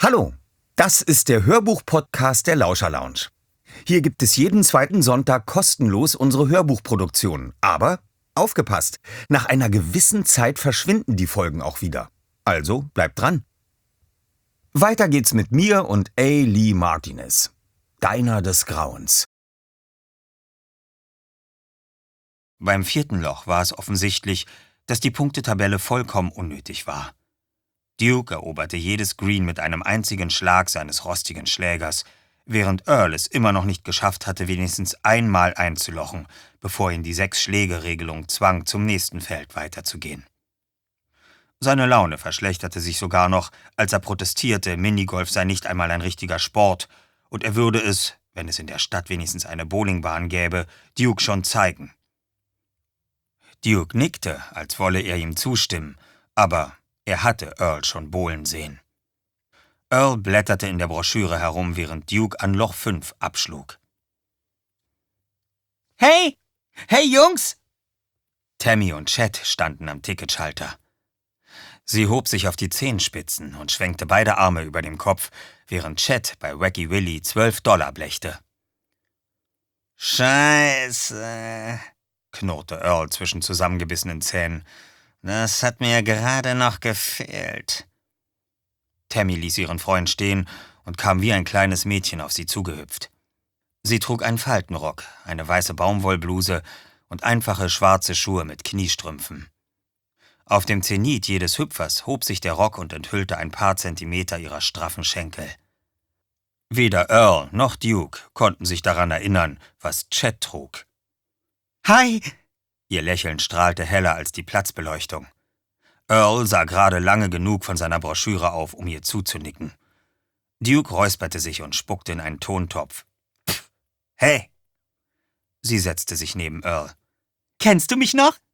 Hallo, das ist der Hörbuch-Podcast der Lauscher Lounge. Hier gibt es jeden zweiten Sonntag kostenlos unsere Hörbuchproduktionen. Aber aufgepasst, nach einer gewissen Zeit verschwinden die Folgen auch wieder. Also bleibt dran. Weiter geht's mit mir und A. Lee Martinez, Deiner des Grauens. Beim vierten Loch war es offensichtlich, dass die Punktetabelle vollkommen unnötig war. Duke eroberte jedes Green mit einem einzigen Schlag seines rostigen Schlägers, während Earl es immer noch nicht geschafft hatte, wenigstens einmal einzulochen, bevor ihn die 6-Schläge-Regelung zwang, zum nächsten Feld weiterzugehen. Seine Laune verschlechterte sich sogar noch, als er protestierte, Minigolf sei nicht einmal ein richtiger Sport und er würde es, wenn es in der Stadt wenigstens eine Bowlingbahn gäbe, Duke schon zeigen. Duke nickte, als wolle er ihm zustimmen, aber er hatte Earl schon bowlen sehen. Earl blätterte in der Broschüre herum, während Duke an Loch 5 abschlug. Hey! Hey, Jungs! Tammy und Chet standen am Ticketschalter. Sie hob sich auf die Zehenspitzen und schwenkte beide Arme über dem Kopf, während Chet bei Wacky Willy $12 blechte. Scheiße, knurrte Earl zwischen zusammengebissenen Zähnen. das hat mir gerade noch gefehlt. Tammy ließ ihren Freund stehen und kam wie ein kleines Mädchen auf sie zugehüpft. Sie trug einen Faltenrock, eine weiße Baumwollbluse und einfache schwarze Schuhe mit Kniestrümpfen. Auf dem Zenit jedes Hüpfers hob sich der Rock und enthüllte ein paar Zentimeter ihrer straffen Schenkel. Weder Earl noch Duke konnten sich daran erinnern, was Chet trug. Hi! Ihr Lächeln strahlte heller als die Platzbeleuchtung. Earl sah gerade lange genug von seiner Broschüre auf, um ihr zuzunicken. Duke räusperte sich und spuckte in einen Tontopf. Pff, hey! Sie setzte sich neben Earl. Kennst du mich noch?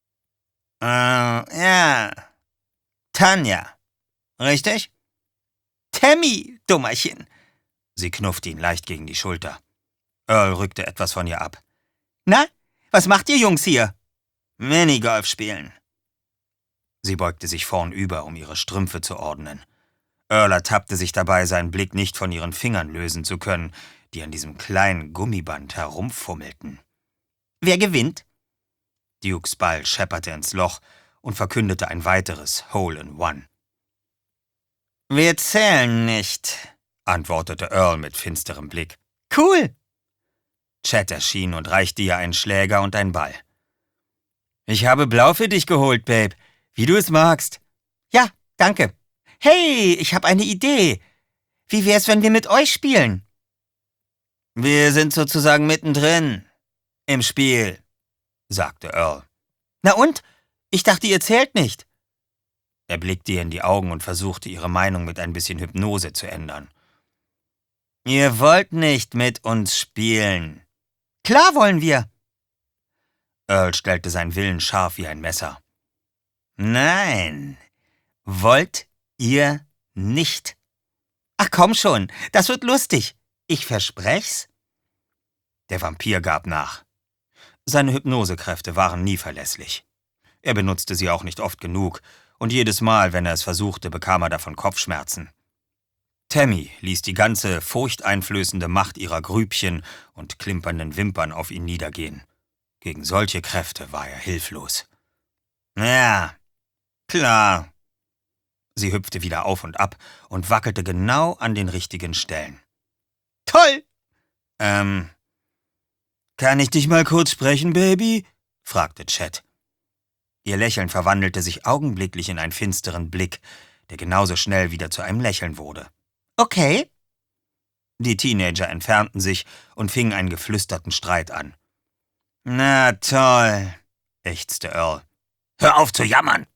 Ja. Tanja. Richtig? Tammy, Dummerchen. Sie knuffte ihn leicht gegen die Schulter. Earl rückte etwas von ihr ab. Na, was macht ihr Jungs hier? Minigolf spielen. Sie beugte sich vornüber, um ihre Strümpfe zu ordnen. Earl ertappte sich dabei, seinen Blick nicht von ihren Fingern lösen zu können, die an diesem kleinen Gummiband herumfummelten. Wer gewinnt? Dukes Ball schepperte ins Loch und verkündete ein weiteres Hole-in-One. Wir zählen nicht, antwortete Earl mit finsterem Blick. Cool! Chet erschien und reichte ihr einen Schläger und einen Ball. Ich habe Blau für dich geholt, Babe. Wie du es magst. Ja, danke. Hey, ich habe eine Idee. Wie wär's, wenn wir mit euch spielen? Wir sind sozusagen mittendrin im Spiel, sagte Earl. Na und? Ich dachte, ihr zählt nicht. Er blickte ihr in die Augen und versuchte, ihre Meinung mit ein bisschen Hypnose zu ändern. Ihr wollt nicht mit uns spielen. Klar wollen wir. Earl stellte seinen Willen scharf wie ein Messer. Nein, wollt ihr nicht. Ach komm schon, das wird lustig. Ich versprech's. Der Vampir gab nach. Seine Hypnosekräfte waren nie verlässlich. Er benutzte sie auch nicht oft genug, und jedes Mal, wenn er es versuchte, bekam er davon Kopfschmerzen. Tammy ließ die ganze furchteinflößende Macht ihrer Grübchen und klimpernden Wimpern auf ihn niedergehen. Gegen solche Kräfte war er hilflos. Ja, klar. Sie hüpfte wieder auf und ab und wackelte genau an den richtigen Stellen. Toll! Kann ich dich mal kurz sprechen, Baby? Fragte Chet. Ihr Lächeln verwandelte sich augenblicklich in einen finsteren Blick, der genauso schnell wieder zu einem Lächeln wurde. Okay. Die Teenager entfernten sich und fingen einen geflüsterten Streit an. Na toll, ächzte Earl. Hör auf zu jammern!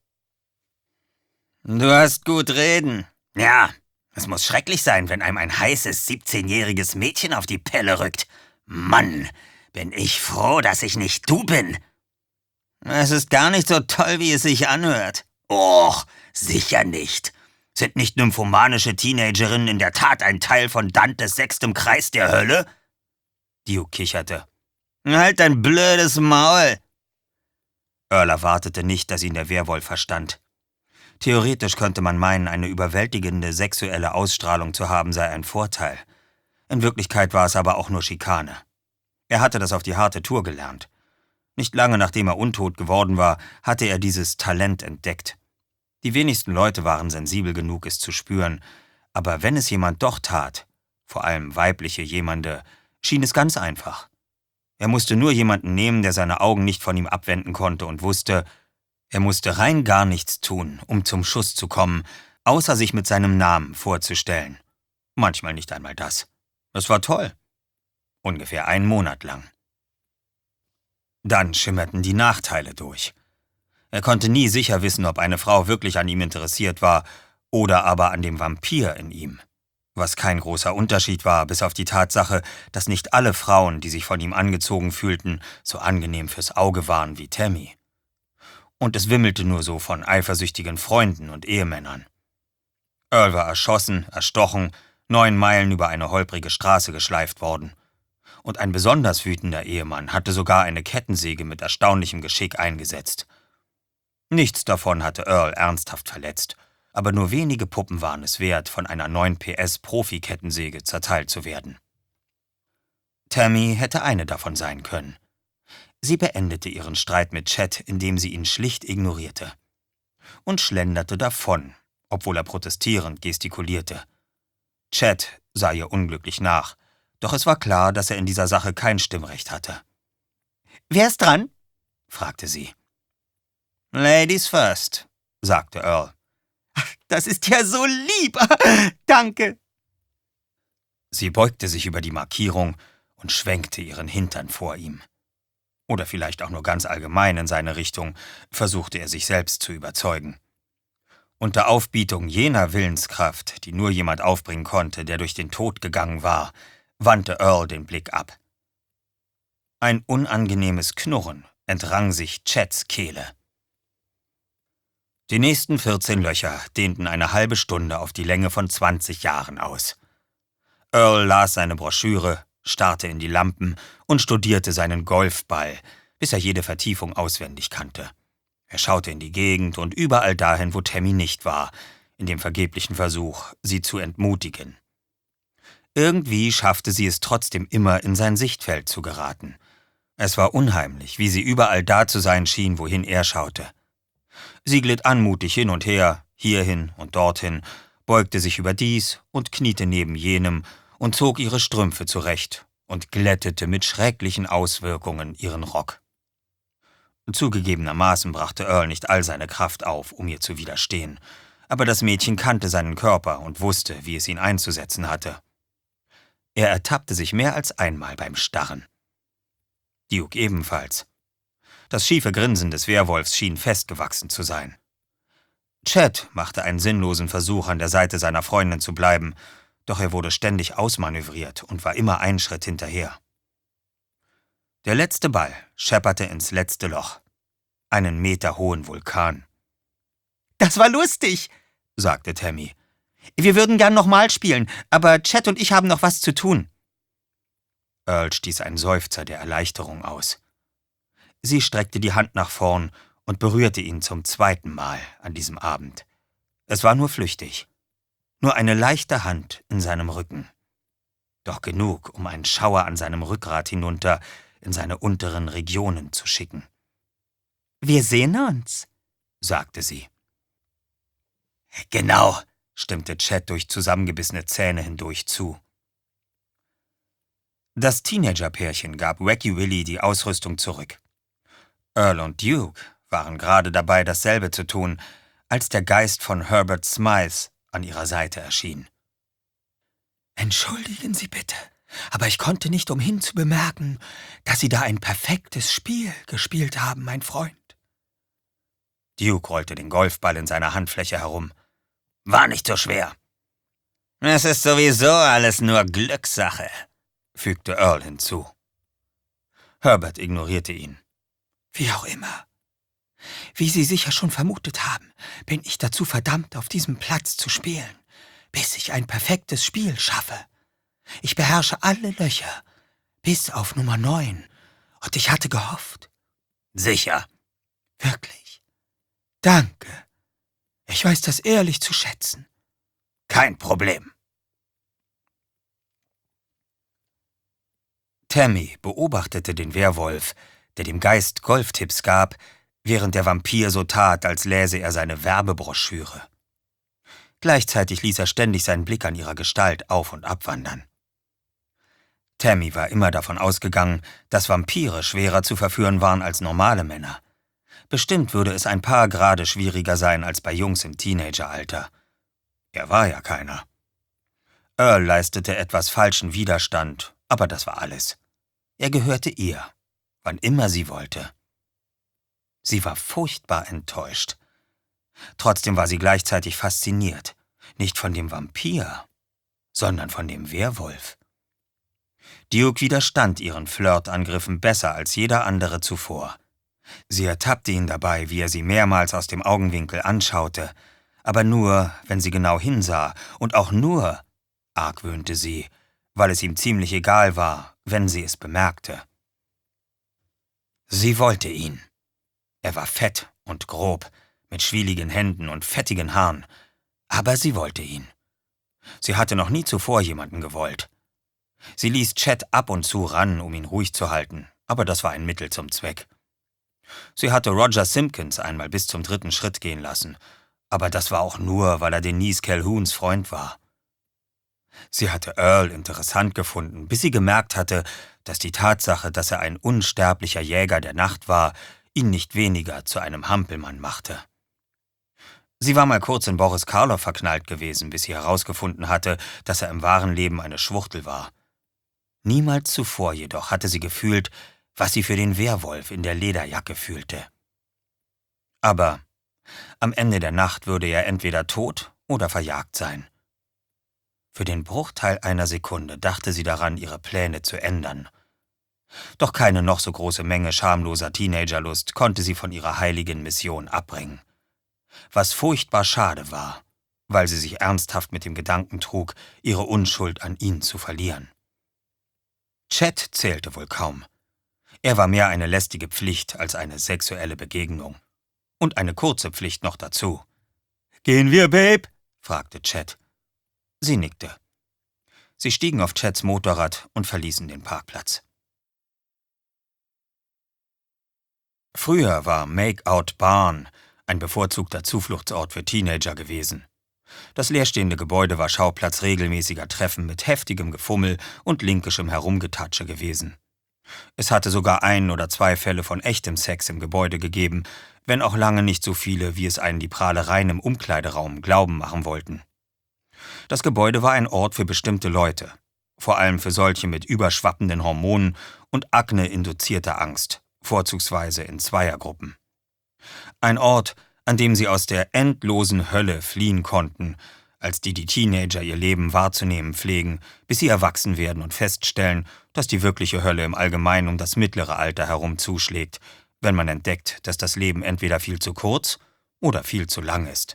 Du hast gut reden. Ja, es muss schrecklich sein, wenn einem ein heißes 17-jähriges Mädchen auf die Pelle rückt. Mann, bin ich froh, dass ich nicht du bin. Es ist gar nicht so toll, wie es sich anhört. Och, sicher nicht. Sind nicht nymphomanische Teenagerinnen in der Tat ein Teil von Dantes 6. Kreis der Hölle? Duke kicherte. Halt dein blödes Maul! Earl erwartete nicht, dass ihn der Werwolf verstand. Theoretisch könnte man meinen, eine überwältigende sexuelle Ausstrahlung zu haben sei ein Vorteil. In Wirklichkeit war es aber auch nur Schikane. Er hatte das auf die harte Tour gelernt. Nicht lange nachdem er untot geworden war, hatte er dieses Talent entdeckt. Die wenigsten Leute waren sensibel genug, es zu spüren, aber wenn es jemand doch tat, vor allem weibliche jemande, schien es ganz einfach. Er musste nur jemanden nehmen, der seine Augen nicht von ihm abwenden konnte und wusste, er musste rein gar nichts tun, um zum Schuss zu kommen, außer sich mit seinem Namen vorzustellen. Manchmal nicht einmal das. Es war toll. Ungefähr 1 Monat lang. Dann schimmerten die Nachteile durch. Er konnte nie sicher wissen, ob eine Frau wirklich an ihm interessiert war oder aber an dem Vampir in ihm. Was kein großer Unterschied war, bis auf die Tatsache, dass nicht alle Frauen, die sich von ihm angezogen fühlten, so angenehm fürs Auge waren wie Tammy. Und es wimmelte nur so von eifersüchtigen Freunden und Ehemännern. Earl war erschossen, erstochen, 9 Meilen über eine holprige Straße geschleift worden. Und ein besonders wütender Ehemann hatte sogar eine Kettensäge mit erstaunlichem Geschick eingesetzt. Nichts davon hatte Earl ernsthaft verletzt, aber nur wenige Puppen waren es wert, von einer 9 PS Profi-Kettensäge zerteilt zu werden. Tammy hätte eine davon sein können. Sie beendete ihren Streit mit Chet, indem sie ihn schlicht ignorierte. Und schlenderte davon, obwohl er protestierend gestikulierte. Chet sah ihr unglücklich nach, doch es war klar, dass er in dieser Sache kein Stimmrecht hatte. Wer ist dran? Fragte sie. Ladies first, sagte Earl. Das ist ja so lieb. Danke. Sie beugte sich über die Markierung und schwenkte ihren Hintern vor ihm. Oder vielleicht auch nur ganz allgemein in seine Richtung, versuchte er sich selbst zu überzeugen. Unter Aufbietung jener Willenskraft, die nur jemand aufbringen konnte, der durch den Tod gegangen war, wandte Earl den Blick ab. Ein unangenehmes Knurren entrang sich Chets Kehle. Die nächsten 14 Löcher dehnten eine halbe Stunde auf die Länge von 20 Jahren aus. Earl las seine Broschüre, starrte in die Lampen und studierte seinen Golfball, bis er jede Vertiefung auswendig kannte. Er schaute in die Gegend und überall dahin, wo Tammy nicht war, in dem vergeblichen Versuch, sie zu entmutigen. Irgendwie schaffte sie es trotzdem immer, in sein Sichtfeld zu geraten. Es war unheimlich, wie sie überall da zu sein schien, wohin er schaute. Sie glitt anmutig hin und her, hierhin und dorthin, beugte sich über dies und kniete neben jenem und zog ihre Strümpfe zurecht und glättete mit schrecklichen Auswirkungen ihren Rock. Zugegebenermaßen brachte Earl nicht all seine Kraft auf, um ihr zu widerstehen, aber das Mädchen kannte seinen Körper und wusste, wie es ihn einzusetzen hatte. Er ertappte sich mehr als einmal beim Starren. Duke ebenfalls. Das schiefe Grinsen des Werwolfs schien festgewachsen zu sein. Chet machte einen sinnlosen Versuch, an der Seite seiner Freundin zu bleiben, doch er wurde ständig ausmanövriert und war immer einen Schritt hinterher. Der letzte Ball schepperte ins letzte Loch, einen meterhohen Vulkan. Das war lustig, sagte Tammy. Wir würden gern nochmal spielen, aber Chet und ich haben noch was zu tun. Earl stieß einen Seufzer der Erleichterung aus. Sie streckte die Hand nach vorn und berührte ihn zum 2. Mal an diesem Abend. Es war nur flüchtig. Nur eine leichte Hand in seinem Rücken. Doch genug, um einen Schauer an seinem Rückgrat hinunter in seine unteren Regionen zu schicken. Wir sehen uns, sagte sie. Genau, stimmte Chet durch zusammengebissene Zähne hindurch zu. Das Teenagerpärchen gab Wacky Willy die Ausrüstung zurück. Earl und Duke waren gerade dabei, dasselbe zu tun, als der Geist von Herbert Smythe an ihrer Seite erschien. »Entschuldigen Sie bitte, aber ich konnte nicht umhin zu bemerken, dass Sie da ein perfektes Spiel gespielt haben, mein Freund.« Duke rollte den Golfball in seiner Handfläche herum. »War nicht so schwer.« »Es ist sowieso alles nur Glückssache«, fügte Earl hinzu. Herbert ignorierte ihn. »Wie auch immer. Wie Sie sicher schon vermutet haben, bin ich dazu verdammt, auf diesem Platz zu spielen, bis ich ein perfektes Spiel schaffe. Ich beherrsche alle Löcher, bis auf Nummer 9, und ich hatte gehofft.« »Sicher.« »Wirklich? Danke. Ich weiß das ehrlich zu schätzen. Kein Problem. Tammy beobachtete den Werwolf, der dem Geist Golftipps gab, während der Vampir so tat, als läse er seine Werbebroschüre. Gleichzeitig ließ er ständig seinen Blick an ihrer Gestalt auf- und abwandern. Tammy war immer davon ausgegangen, dass Vampire schwerer zu verführen waren als normale Männer. Bestimmt würde es ein paar Grade schwieriger sein als bei Jungs im Teenageralter. Er war ja keiner. Earl leistete etwas falschen Widerstand, aber das war alles. Er gehörte ihr, wann immer sie wollte. Sie war furchtbar enttäuscht. Trotzdem war sie gleichzeitig fasziniert, nicht von dem Vampir, sondern von dem Werwolf. Duke widerstand ihren Flirtangriffen besser als jeder andere zuvor. Sie ertappte ihn dabei, wie er sie mehrmals aus dem Augenwinkel anschaute, aber nur, wenn sie genau hinsah, und auch nur, argwöhnte sie, weil es ihm ziemlich egal war, wenn sie es bemerkte. Sie wollte ihn. Er war fett und grob, mit schwieligen Händen und fettigen Haaren, aber sie wollte ihn. Sie hatte noch nie zuvor jemanden gewollt. Sie ließ Chet ab und zu ran, um ihn ruhig zu halten, aber das war ein Mittel zum Zweck. Sie hatte Roger Simpkins einmal bis zum 3. Schritt gehen lassen, aber das war auch nur, weil er Denise Calhouns Freund war. Sie hatte Earl interessant gefunden, bis sie gemerkt hatte, dass die Tatsache, dass er ein unsterblicher Jäger der Nacht war, ihn nicht weniger zu einem Hampelmann machte. Sie war mal kurz in Boris Karloff verknallt gewesen, bis sie herausgefunden hatte, dass er im wahren Leben eine Schwuchtel war. Niemals zuvor jedoch hatte sie gefühlt, was sie für den Werwolf in der Lederjacke fühlte. Aber am Ende der Nacht würde er entweder tot oder verjagt sein. Für den Bruchteil einer Sekunde dachte sie daran, ihre Pläne zu ändern. Doch keine noch so große Menge schamloser Teenagerlust konnte sie von ihrer heiligen Mission abbringen. Was furchtbar schade war, weil sie sich ernsthaft mit dem Gedanken trug, ihre Unschuld an ihn zu verlieren. Chet zählte wohl kaum. Er war mehr eine lästige Pflicht als eine sexuelle Begegnung. Und eine kurze Pflicht noch dazu. »Gehen wir, Babe?« fragte Chet. Sie nickte. Sie stiegen auf Chets Motorrad und verließen den Parkplatz. Früher war Make-Out Barn ein bevorzugter Zufluchtsort für Teenager gewesen. Das leerstehende Gebäude war Schauplatz regelmäßiger Treffen mit heftigem Gefummel und linkischem Herumgetatsche gewesen. Es hatte sogar 1 oder 2 Fälle von echtem Sex im Gebäude gegeben, wenn auch lange nicht so viele, wie es einen die Prahlereien im Umkleideraum glauben machen wollten. Das Gebäude war ein Ort für bestimmte Leute, vor allem für solche mit überschwappenden Hormonen und Akne-induzierter Angst, vorzugsweise in Zweiergruppen. Ein Ort, an dem sie aus der endlosen Hölle fliehen konnten, als die Teenager ihr Leben wahrzunehmen pflegen, bis sie erwachsen werden und feststellen, dass die wirkliche Hölle im Allgemeinen um das mittlere Alter herum zuschlägt, wenn man entdeckt, dass das Leben entweder viel zu kurz oder viel zu lang ist.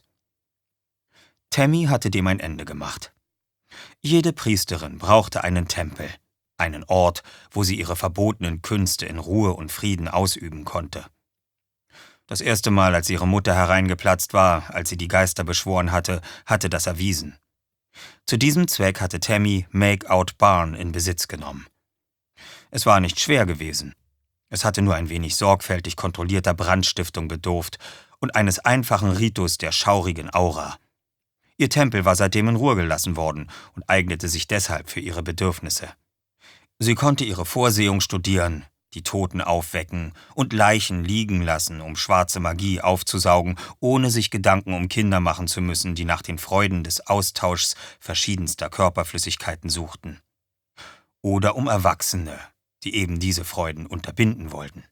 Tammy hatte dem ein Ende gemacht. Jede Priesterin brauchte einen Tempel, einen Ort, wo sie ihre verbotenen Künste in Ruhe und Frieden ausüben konnte. Das erste Mal, als ihre Mutter hereingeplatzt war, als sie die Geister beschworen hatte, hatte das erwiesen. Zu diesem Zweck hatte Tammy Make-Out Barn in Besitz genommen. Es war nicht schwer gewesen. Es hatte nur ein wenig sorgfältig kontrollierter Brandstiftung bedurft und eines einfachen Ritus der schaurigen Aura. Ihr Tempel war seitdem in Ruhe gelassen worden und eignete sich deshalb für ihre Bedürfnisse. Sie konnte ihre Vorsehung studieren, die Toten aufwecken und Leichen liegen lassen, um schwarze Magie aufzusaugen, ohne sich Gedanken um Kinder machen zu müssen, die nach den Freuden des Austauschs verschiedenster Körperflüssigkeiten suchten. Oder um Erwachsene, die eben diese Freuden unterbinden wollten.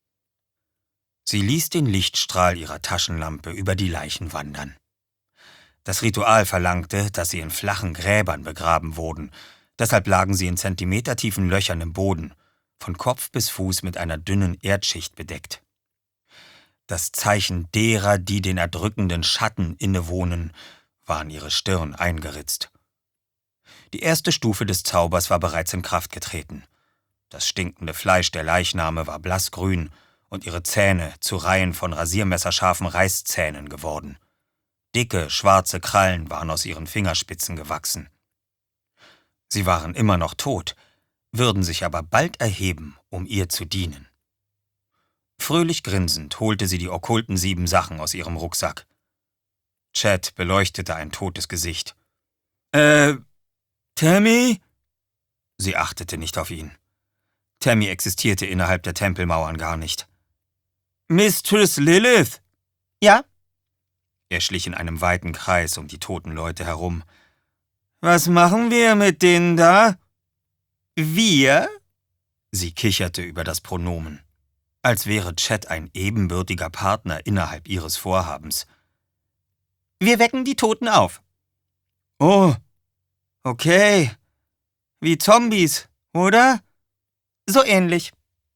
Sie ließ den Lichtstrahl ihrer Taschenlampe über die Leichen wandern. Das Ritual verlangte, dass sie in flachen Gräbern begraben wurden, deshalb lagen sie in zentimetertiefen Löchern im Boden, von Kopf bis Fuß mit einer dünnen Erdschicht bedeckt. Das Zeichen derer, die den erdrückenden Schatten innewohnen, war in ihre Stirn eingeritzt. Die erste Stufe des Zaubers war bereits in Kraft getreten. Das stinkende Fleisch der Leichname war blassgrün und ihre Zähne zu Reihen von rasiermesserscharfen Reißzähnen geworden. Dicke, schwarze Krallen waren aus ihren Fingerspitzen gewachsen. Sie waren immer noch tot, würden sich aber bald erheben, um ihr zu dienen. Fröhlich grinsend holte sie die okkulten 7 Sachen aus ihrem Rucksack. Chad beleuchtete ein totes Gesicht. Tammy? Sie achtete nicht auf ihn. Tammy existierte innerhalb der Tempelmauern gar nicht. Mistress Lilith? Ja? Er schlich in einem weiten Kreis um die toten Leute herum. Was machen wir mit denen da? Wir? Sie kicherte über das Pronomen, als wäre Chad ein ebenbürtiger Partner innerhalb ihres Vorhabens. Wir wecken die Toten auf. Oh, okay. Wie Zombies, oder? So ähnlich.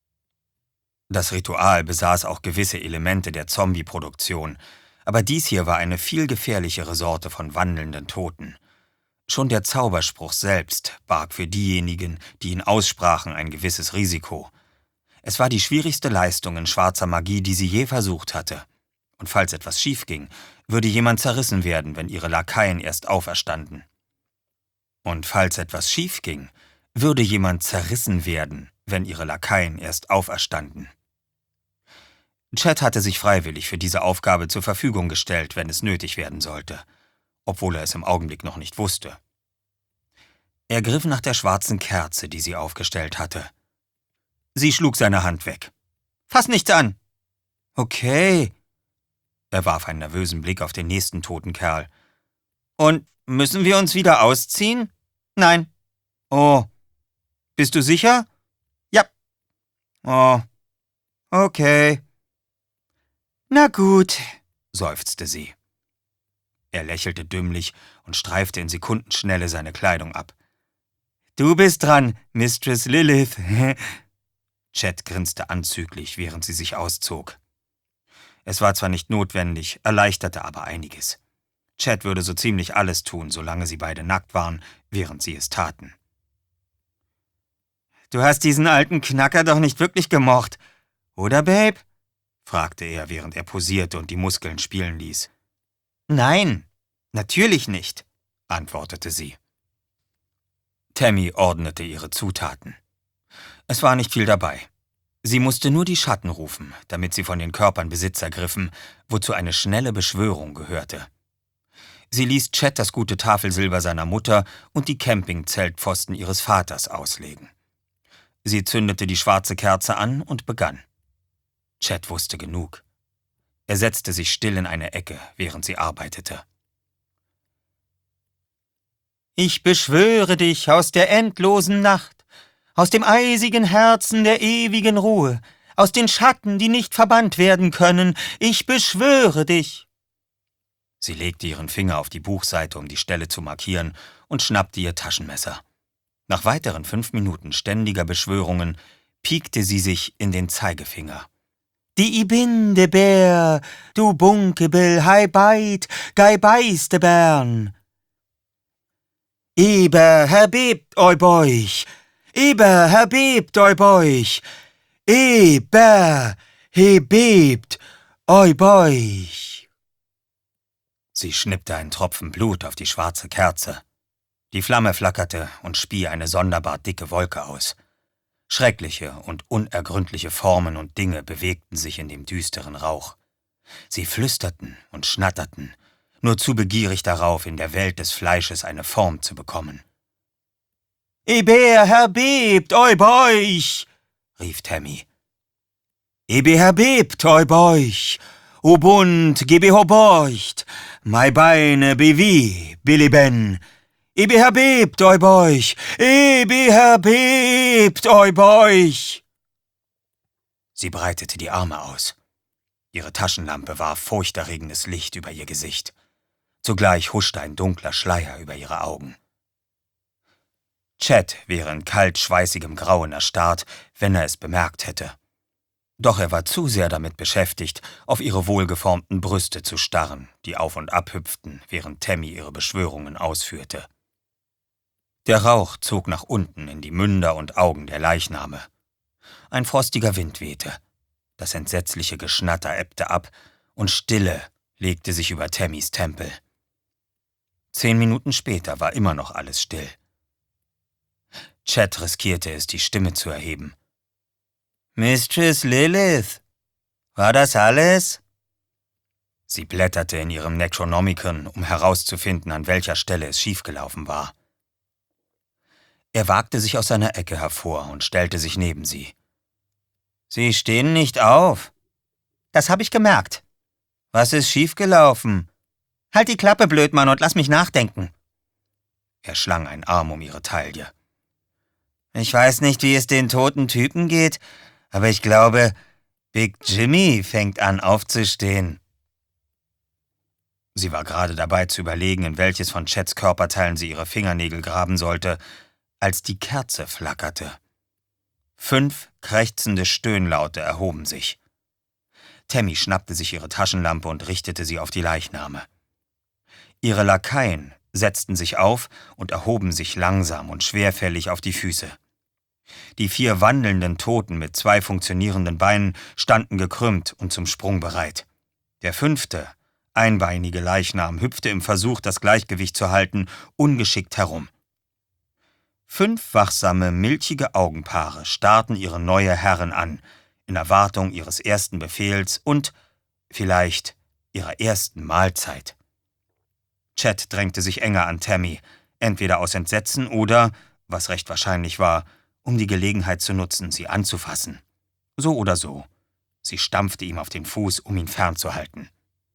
Das Ritual besaß auch gewisse Elemente der Zombie-Produktion, aber dies hier war eine viel gefährlichere Sorte von wandelnden Toten. Schon der Zauberspruch selbst barg für diejenigen, die ihn aussprachen, ein gewisses Risiko. Es war die schwierigste Leistung in schwarzer Magie, die sie je versucht hatte. Und falls etwas schief ging, würde jemand zerrissen werden, wenn ihre Lakaien erst auferstanden. Und falls etwas schief ging, würde jemand zerrissen werden, wenn ihre Lakaien erst auferstanden. Chad hatte sich freiwillig für diese Aufgabe zur Verfügung gestellt, wenn es nötig werden sollte, obwohl er es im Augenblick noch nicht wusste. Er griff nach der schwarzen Kerze, die sie aufgestellt hatte. Sie schlug seine Hand weg. »Fass nichts an!« »Okay.« Er warf einen nervösen Blick auf den nächsten toten Kerl. »Und müssen wir uns wieder ausziehen?« »Nein.« »Oh. Bist du sicher?« »Ja.« »Oh. Okay.« »Na gut«, seufzte sie. Er lächelte dümmlich und streifte in Sekundenschnelle seine Kleidung ab. »Du bist dran, Mistress Lilith.« Chad grinste anzüglich, während sie sich auszog. Es war zwar nicht notwendig, erleichterte aber einiges. Chad würde so ziemlich alles tun, solange sie beide nackt waren, während sie es taten. »Du hast diesen alten Knacker doch nicht wirklich gemocht, oder, Babe?« fragte er, während er posierte und die Muskeln spielen ließ. »Nein, natürlich nicht«, antwortete sie. Tammy ordnete ihre Zutaten. Es war nicht viel dabei. Sie musste nur die Schatten rufen, damit sie von den Körpern Besitz ergriffen, wozu eine schnelle Beschwörung gehörte. Sie ließ Chad das gute Tafelsilber seiner Mutter und die Campingzeltpfosten ihres Vaters auslegen. Sie zündete die schwarze Kerze an und begann. Chad wusste genug. Er setzte sich still in eine Ecke, während sie arbeitete. »Ich beschwöre dich aus der endlosen Nacht, aus dem eisigen Herzen der ewigen Ruhe, aus den Schatten, die nicht verbannt werden können, ich beschwöre dich!« Sie legte ihren Finger auf die Buchseite, um die Stelle zu markieren, und schnappte ihr Taschenmesser. Nach weiteren 5 Minuten ständiger Beschwörungen piekte sie sich in den Zeigefinger. »Die Ibinde Bär, du Bunkebill, hei beit, gei beiste Bern!« »Eber, herbebt eu beuch! Eber, herbebt eu beuch! Eber, herbebt eu beuch!« Sie schnippte einen Tropfen Blut auf die schwarze Kerze. Die Flamme flackerte und spie eine sonderbar dicke Wolke aus. Schreckliche und unergründliche Formen und Dinge bewegten sich in dem düsteren Rauch. Sie flüsterten und schnatterten, nur zu begierig darauf, in der Welt des Fleisches eine Form zu bekommen. »Eber, herbebt eu beuch!« rief Tammy. »Eber, herbebt eu beuch! O Bund, gebe horborcht! Mei Beine bewie, Billiben! Eber, herbebt eu beuch! Eber, herbebt eu beuch!« Sie breitete die Arme aus. Ihre Taschenlampe warf furchterregendes Licht über ihr Gesicht. Zugleich huschte ein dunkler Schleier über ihre Augen. Chad wäre in kalt schweißigem Grauen erstarrt, wenn er es bemerkt hätte. Doch er war zu sehr damit beschäftigt, auf ihre wohlgeformten Brüste zu starren, die auf und ab hüpften, während Tammy ihre Beschwörungen ausführte. Der Rauch zog nach unten in die Münder und Augen der Leichname. Ein frostiger Wind wehte. Das entsetzliche Geschnatter ebbte ab und Stille legte sich über Tammys Tempel. 10 Minuten später war immer noch alles still. Chet riskierte es, die Stimme zu erheben. »Mistress Lilith, war das alles?« Sie blätterte in ihrem Necronomicon, um herauszufinden, an welcher Stelle es schiefgelaufen war. Er wagte sich aus seiner Ecke hervor und stellte sich neben sie. »Sie stehen nicht auf.« »Das habe ich gemerkt.« »Was ist schiefgelaufen?« »Halt die Klappe, Blödmann, und lass mich nachdenken.« Er schlang einen Arm um ihre Taille. »Ich weiß nicht, wie es den toten Typen geht, aber ich glaube, Big Jimmy fängt an aufzustehen.« Sie war gerade dabei zu überlegen, in welches von Chets Körperteilen sie ihre Fingernägel graben sollte, als die Kerze flackerte. 5 krächzende Stöhnlaute erhoben sich. Tammy schnappte sich ihre Taschenlampe und richtete sie auf die Leichname. Ihre Lakaien setzten sich auf und erhoben sich langsam und schwerfällig auf die Füße. Die 4 wandelnden Toten mit 2 funktionierenden Beinen standen gekrümmt und zum Sprung bereit. Der 5., einbeinige Leichnam hüpfte im Versuch, das Gleichgewicht zu halten, ungeschickt herum. 5 wachsame, milchige Augenpaare starrten ihre neue Herrin an, in Erwartung ihres ersten Befehls und, vielleicht, ihrer ersten Mahlzeit. Chet drängte sich enger an Tammy, entweder aus Entsetzen oder, was recht wahrscheinlich war, um die Gelegenheit zu nutzen, sie anzufassen. So oder so. Sie stampfte ihm auf den Fuß, um ihn fernzuhalten.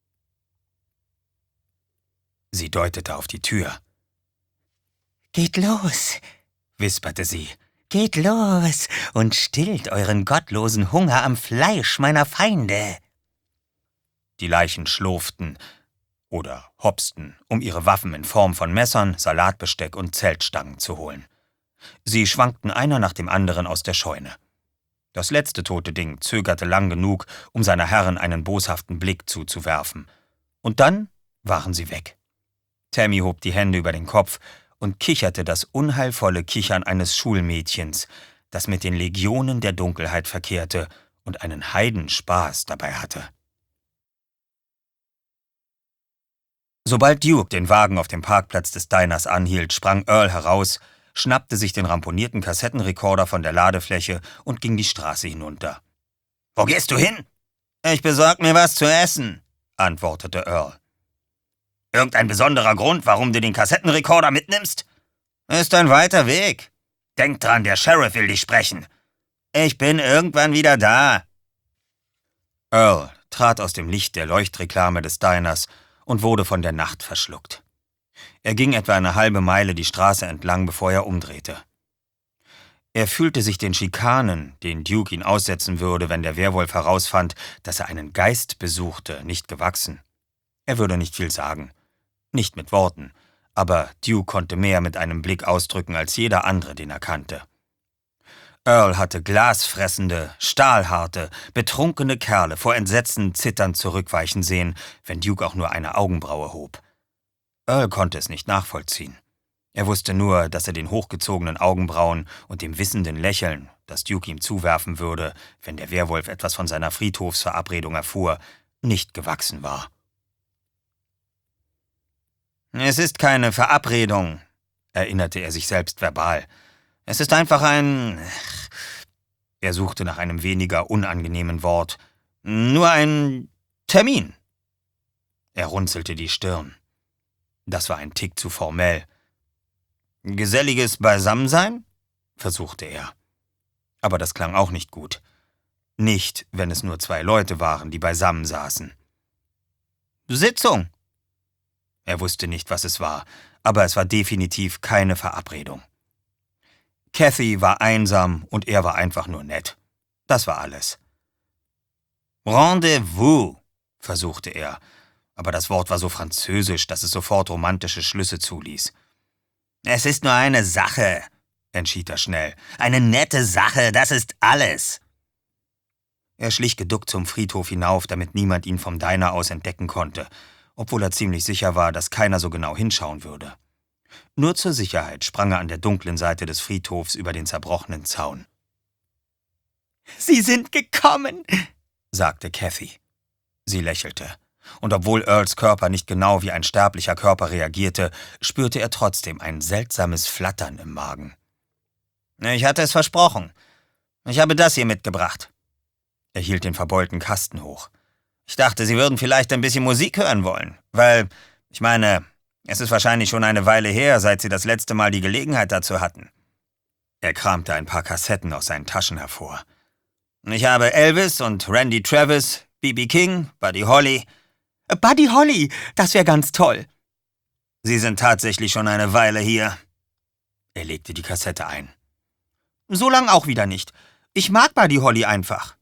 Sie deutete auf die Tür. »Geht los«, wisperte sie. »Geht los und stillt euren gottlosen Hunger am Fleisch meiner Feinde.« Die Leichen schlurften oder hopsten, um ihre Waffen in Form von Messern, Salatbesteck und Zeltstangen zu holen. Sie schwankten einer nach dem anderen aus der Scheune. Das letzte tote Ding zögerte lang genug, um seiner Herrin einen boshaften Blick zuzuwerfen. Und dann waren sie weg. Tammy hob die Hände über den Kopf und kicherte das unheilvolle Kichern eines Schulmädchens, das mit den Legionen der Dunkelheit verkehrte und einen Heidenspaß dabei hatte. Sobald Duke den Wagen auf dem Parkplatz des Diners anhielt, sprang Earl heraus, schnappte sich den ramponierten Kassettenrekorder von der Ladefläche und ging die Straße hinunter. »Wo gehst du hin?« »Ich besorg mir was zu essen«, antwortete Earl. »Irgendein besonderer Grund, warum du den Kassettenrekorder mitnimmst?« »Ist ein weiter Weg. Denk dran, der Sheriff will dich sprechen.« »Ich bin irgendwann wieder da.« Earl trat aus dem Licht der Leuchtreklame des Diners und wurde von der Nacht verschluckt. Er ging etwa eine halbe Meile die Straße entlang, bevor er umdrehte. Er fühlte sich den Schikanen, denen Duke ihn aussetzen würde, wenn der Werwolf herausfand, dass er einen Geist besuchte, nicht gewachsen. Er würde nicht viel sagen. Nicht mit Worten, aber Duke konnte mehr mit einem Blick ausdrücken als jeder andere, den er kannte. Earl hatte glasfressende, stahlharte, betrunkene Kerle vor Entsetzen zitternd zurückweichen sehen, wenn Duke auch nur eine Augenbraue hob. Earl konnte es nicht nachvollziehen. Er wusste nur, dass er den hochgezogenen Augenbrauen und dem wissenden Lächeln, das Duke ihm zuwerfen würde, wenn der Werwolf etwas von seiner Friedhofsverabredung erfuhr, nicht gewachsen war. »Es ist keine Verabredung«, erinnerte er sich selbst verbal. »Es ist einfach ein...« Er suchte nach einem weniger unangenehmen Wort. »Nur ein Termin.« Er runzelte die Stirn. Das war ein Tick zu formell. »Geselliges Beisammensein?« versuchte er. Aber das klang auch nicht gut. Nicht, wenn es nur 2 Leute waren, die beisammen saßen. »Sitzung!« Er wusste nicht, was es war, aber es war definitiv keine Verabredung. Kathy war einsam und er war einfach nur nett. Das war alles. »Rendezvous«, versuchte er, aber das Wort war so französisch, dass es sofort romantische Schlüsse zuließ. »Es ist nur eine Sache«, entschied er schnell. »Eine nette Sache, das ist alles.« Er schlich geduckt zum Friedhof hinauf, damit niemand ihn vom Diner aus entdecken konnte, obwohl er ziemlich sicher war, dass keiner so genau hinschauen würde. Nur zur Sicherheit sprang er an der dunklen Seite des Friedhofs über den zerbrochenen Zaun. »Sie sind gekommen«, sagte Kathy. Sie lächelte. Und obwohl Earls Körper nicht genau wie ein sterblicher Körper reagierte, spürte er trotzdem ein seltsames Flattern im Magen. »Ich hatte es versprochen. Ich habe das hier mitgebracht.« Er hielt den verbeulten Kasten hoch. »Ich dachte, Sie würden vielleicht ein bisschen Musik hören wollen, weil, ich meine, es ist wahrscheinlich schon eine Weile her, seit Sie das letzte Mal die Gelegenheit dazu hatten.« Er kramte ein paar Kassetten aus seinen Taschen hervor. »Ich habe Elvis und Randy Travis, B.B. King, Buddy Holly.« »Buddy Holly, das wäre ganz toll.« »Sie sind tatsächlich schon eine Weile hier.« Er legte die Kassette ein. »So lang auch wieder nicht. Ich mag Buddy Holly einfach.«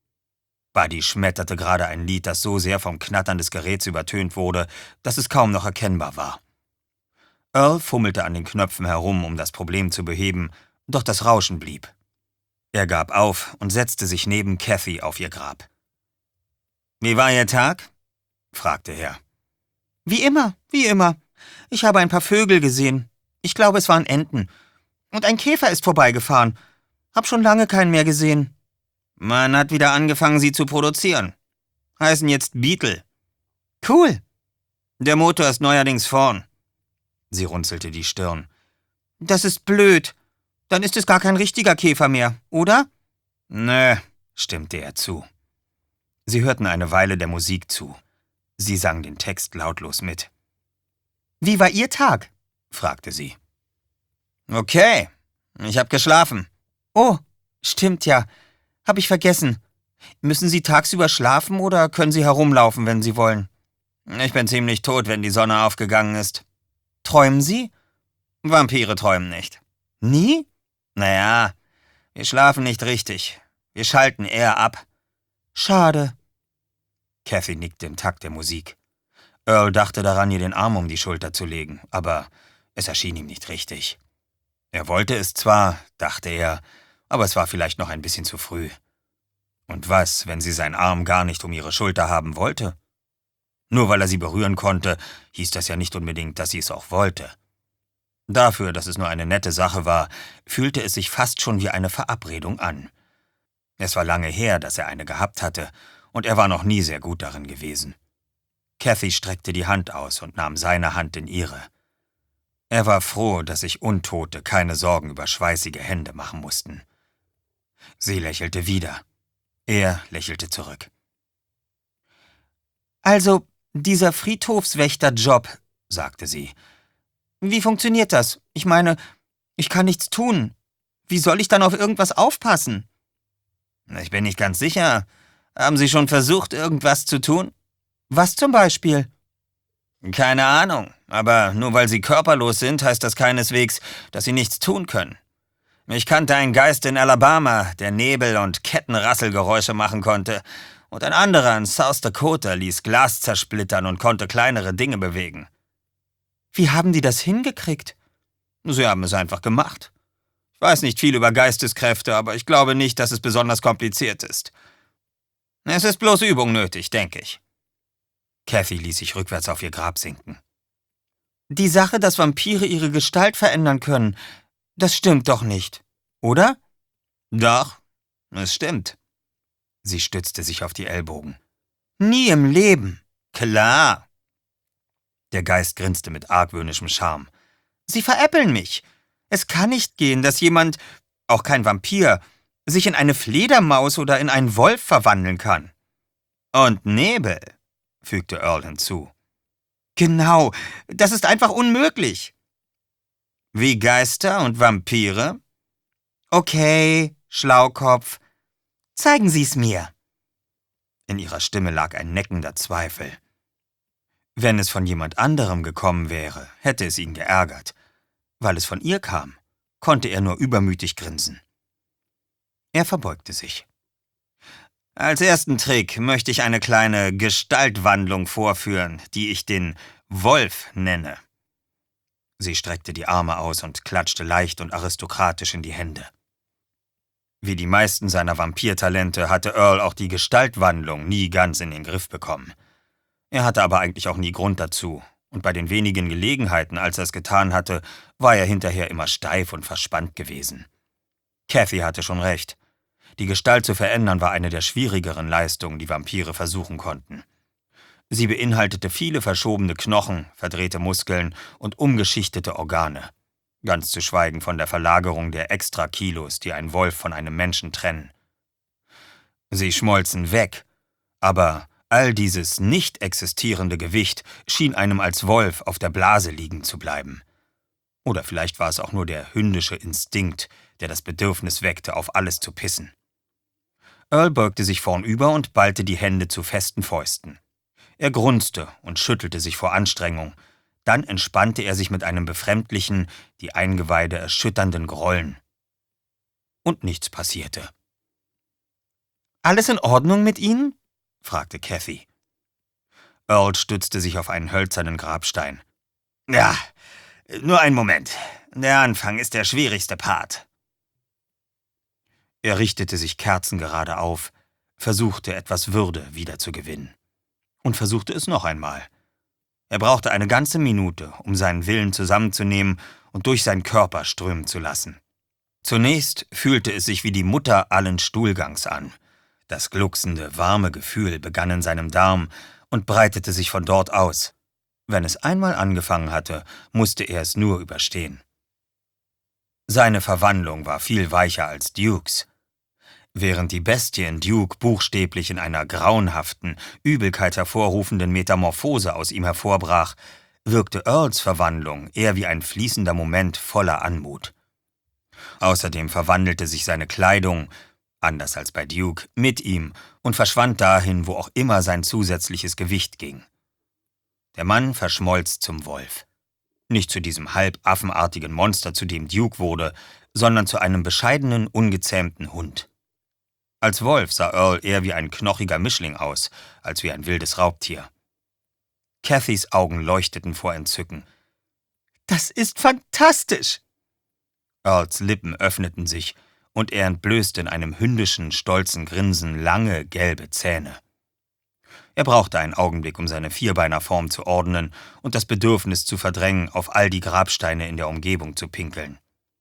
Buddy schmetterte gerade ein Lied, das so sehr vom Knattern des Geräts übertönt wurde, dass es kaum noch erkennbar war. Earl fummelte an den Knöpfen herum, um das Problem zu beheben, doch das Rauschen blieb. Er gab auf und setzte sich neben Kathy auf ihr Grab. »Wie war Ihr Tag?« fragte er. Wie immer. Ich habe ein paar Vögel gesehen. Ich glaube, es waren Enten. Und ein Käfer ist vorbeigefahren. Hab schon lange keinen mehr gesehen.« »Man hat wieder angefangen, sie zu produzieren. Heißen jetzt Beetle.« »Cool.« »Der Motor ist neuerdings vorn.« Sie runzelte die Stirn. »Das ist blöd. Dann ist es gar kein richtiger Käfer mehr, oder?« »Nö«, stimmte er zu. Sie hörten eine Weile der Musik zu. Sie sang den Text lautlos mit. »Wie war Ihr Tag?« fragte sie. »Okay, ich hab geschlafen.« »Oh, stimmt ja. Hab ich vergessen. Müssen Sie tagsüber schlafen oder können Sie herumlaufen, wenn Sie wollen?« »Ich bin ziemlich tot, wenn die Sonne aufgegangen ist.« »Träumen Sie?« »Vampire träumen nicht.« »Nie?« »Naja, wir schlafen nicht richtig. Wir schalten eher ab.« »Schade.« Kathy nickte im Takt der Musik. Earl dachte daran, ihr den Arm um die Schulter zu legen, aber es erschien ihm nicht richtig. Er wollte es zwar, dachte er, aber es war vielleicht noch ein bisschen zu früh. Und was, wenn sie seinen Arm gar nicht um ihre Schulter haben wollte? Nur weil er sie berühren konnte, hieß das ja nicht unbedingt, dass sie es auch wollte. Dafür, dass es nur eine nette Sache war, fühlte es sich fast schon wie eine Verabredung an. Es war lange her, dass er eine gehabt hatte, und er war noch nie sehr gut darin gewesen. Kathy streckte die Hand aus und nahm seine Hand in ihre. Er war froh, dass sich Untote keine Sorgen über schweißige Hände machen mussten. Sie lächelte wieder. Er lächelte zurück. »Also, dieser Friedhofswächterjob«, sagte sie. »Wie funktioniert das? Ich meine, ich kann nichts tun. Wie soll ich dann auf irgendwas aufpassen?« »Ich bin nicht ganz sicher. Haben Sie schon versucht, irgendwas zu tun?« »Was zum Beispiel?« »Keine Ahnung, aber nur weil Sie körperlos sind, heißt das keineswegs, dass Sie nichts tun können. Ich kannte einen Geist in Alabama, der Nebel- und Kettenrasselgeräusche machen konnte, und ein anderer in South Dakota ließ Glas zersplittern und konnte kleinere Dinge bewegen.« »Wie haben die das hingekriegt?« »Sie haben es einfach gemacht. Ich weiß nicht viel über Geisteskräfte, aber ich glaube nicht, dass es besonders kompliziert ist. Es ist bloß Übung nötig, denke ich.« Kathy ließ sich rückwärts auf ihr Grab sinken. »Die Sache, dass Vampire ihre Gestalt verändern können, das stimmt doch nicht, oder?« »Doch, es stimmt.« Sie stützte sich auf die Ellbogen. »Nie im Leben.« »Klar.« Der Geist grinste mit argwöhnischem Charme. »Sie veräppeln mich. Es kann nicht gehen, dass jemand, auch kein Vampir, sich in eine Fledermaus oder in einen Wolf verwandeln kann.« »Und Nebel«, fügte Earl hinzu. »Genau, das ist einfach unmöglich.« »Wie Geister und Vampire?« »Okay, Schlaukopf. Zeigen Sie's mir.« In ihrer Stimme lag ein neckender Zweifel. Wenn es von jemand anderem gekommen wäre, hätte es ihn geärgert. Weil es von ihr kam, konnte er nur übermütig grinsen. Er verbeugte sich. »Als ersten Trick möchte ich eine kleine Gestaltwandlung vorführen, die ich den Wolf nenne.« Sie streckte die Arme aus und klatschte leicht und aristokratisch in die Hände. Wie die meisten seiner Vampirtalente hatte Earl auch die Gestaltwandlung nie ganz in den Griff bekommen. Er hatte aber eigentlich auch nie Grund dazu, und bei den wenigen Gelegenheiten, als er es getan hatte, war er hinterher immer steif und verspannt gewesen. Kathy hatte schon recht. Die Gestalt zu verändern war eine der schwierigeren Leistungen, die Vampire versuchen konnten. Sie beinhaltete viele verschobene Knochen, verdrehte Muskeln und umgeschichtete Organe. Ganz zu schweigen von der Verlagerung der Extrakilos, die ein Wolf von einem Menschen trennen. Sie schmolzen weg, aber all dieses nicht existierende Gewicht schien einem als Wolf auf der Blase liegen zu bleiben. Oder vielleicht war es auch nur der hündische Instinkt, der das Bedürfnis weckte, auf alles zu pissen. Earl beugte sich vornüber und ballte die Hände zu festen Fäusten. Er grunzte und schüttelte sich vor Anstrengung. Dann entspannte er sich mit einem befremdlichen, die Eingeweide erschütternden Grollen. Und nichts passierte. »Alles in Ordnung mit Ihnen?« fragte Kathy. Earl stützte sich auf einen hölzernen Grabstein. »Ja, nur einen Moment. Der Anfang ist der schwierigste Part.« Er richtete sich kerzengerade auf, versuchte etwas Würde wiederzugewinnen. Und versuchte es noch einmal. Er brauchte eine ganze Minute, um seinen Willen zusammenzunehmen und durch seinen Körper strömen zu lassen. Zunächst fühlte es sich wie die Mutter allen Stuhlgangs an. Das glucksende, warme Gefühl begann in seinem Darm und breitete sich von dort aus. Wenn es einmal angefangen hatte, musste er es nur überstehen. Seine Verwandlung war viel weicher als Dukes. Während die Bestie in Duke buchstäblich in einer grauenhaften, Übelkeit hervorrufenden Metamorphose aus ihm hervorbrach, wirkte Earls Verwandlung eher wie ein fließender Moment voller Anmut. Außerdem verwandelte sich seine Kleidung, anders als bei Duke, mit ihm und verschwand dahin, wo auch immer sein zusätzliches Gewicht ging. Der Mann verschmolz zum Wolf. Nicht zu diesem halb affenartigen Monster, zu dem Duke wurde, sondern zu einem bescheidenen, ungezähmten Hund. Als Wolf sah Earl eher wie ein knochiger Mischling aus, als wie ein wildes Raubtier. Cathys Augen leuchteten vor Entzücken. »Das ist fantastisch!« Earls Lippen öffneten sich, und er entblößte in einem hündischen, stolzen Grinsen lange, gelbe Zähne. Er brauchte einen Augenblick, um seine Vierbeinerform zu ordnen und das Bedürfnis zu verdrängen, auf all die Grabsteine in der Umgebung zu pinkeln.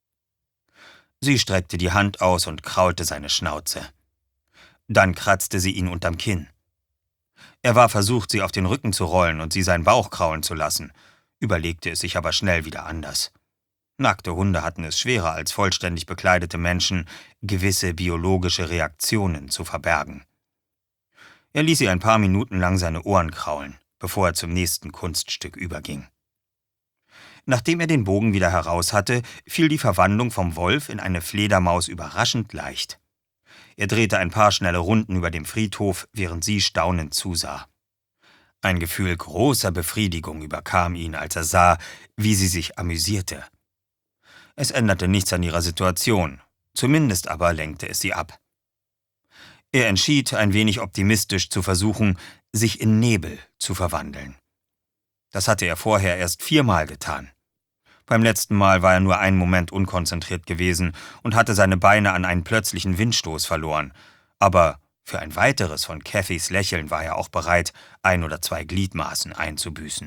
Sie streckte die Hand aus und kraulte seine Schnauze. Dann kratzte sie ihn unterm Kinn. Er war versucht, sie auf den Rücken zu rollen und sie seinen Bauch kraulen zu lassen, überlegte es sich aber schnell wieder anders. Nackte Hunde hatten es schwerer als vollständig bekleidete Menschen, gewisse biologische Reaktionen zu verbergen. Er ließ sie ein paar Minuten lang seine Ohren kraulen, bevor er zum nächsten Kunststück überging. Nachdem er den Bogen wieder heraus hatte, fiel die Verwandlung vom Wolf in eine Fledermaus überraschend leicht. Er drehte ein paar schnelle Runden über dem Friedhof, während sie staunend zusah. Ein Gefühl großer Befriedigung überkam ihn, als er sah, wie sie sich amüsierte. Es änderte nichts an ihrer Situation, zumindest aber lenkte es sie ab. Er entschied, ein wenig optimistisch zu versuchen, sich in Nebel zu verwandeln. Das hatte er vorher erst 4-mal getan. Beim letzten Mal war er nur einen Moment unkonzentriert gewesen und hatte seine Beine an einen plötzlichen Windstoß verloren. Aber für ein weiteres von Cathys Lächeln war er auch bereit, 1 oder 2 Gliedmaßen einzubüßen.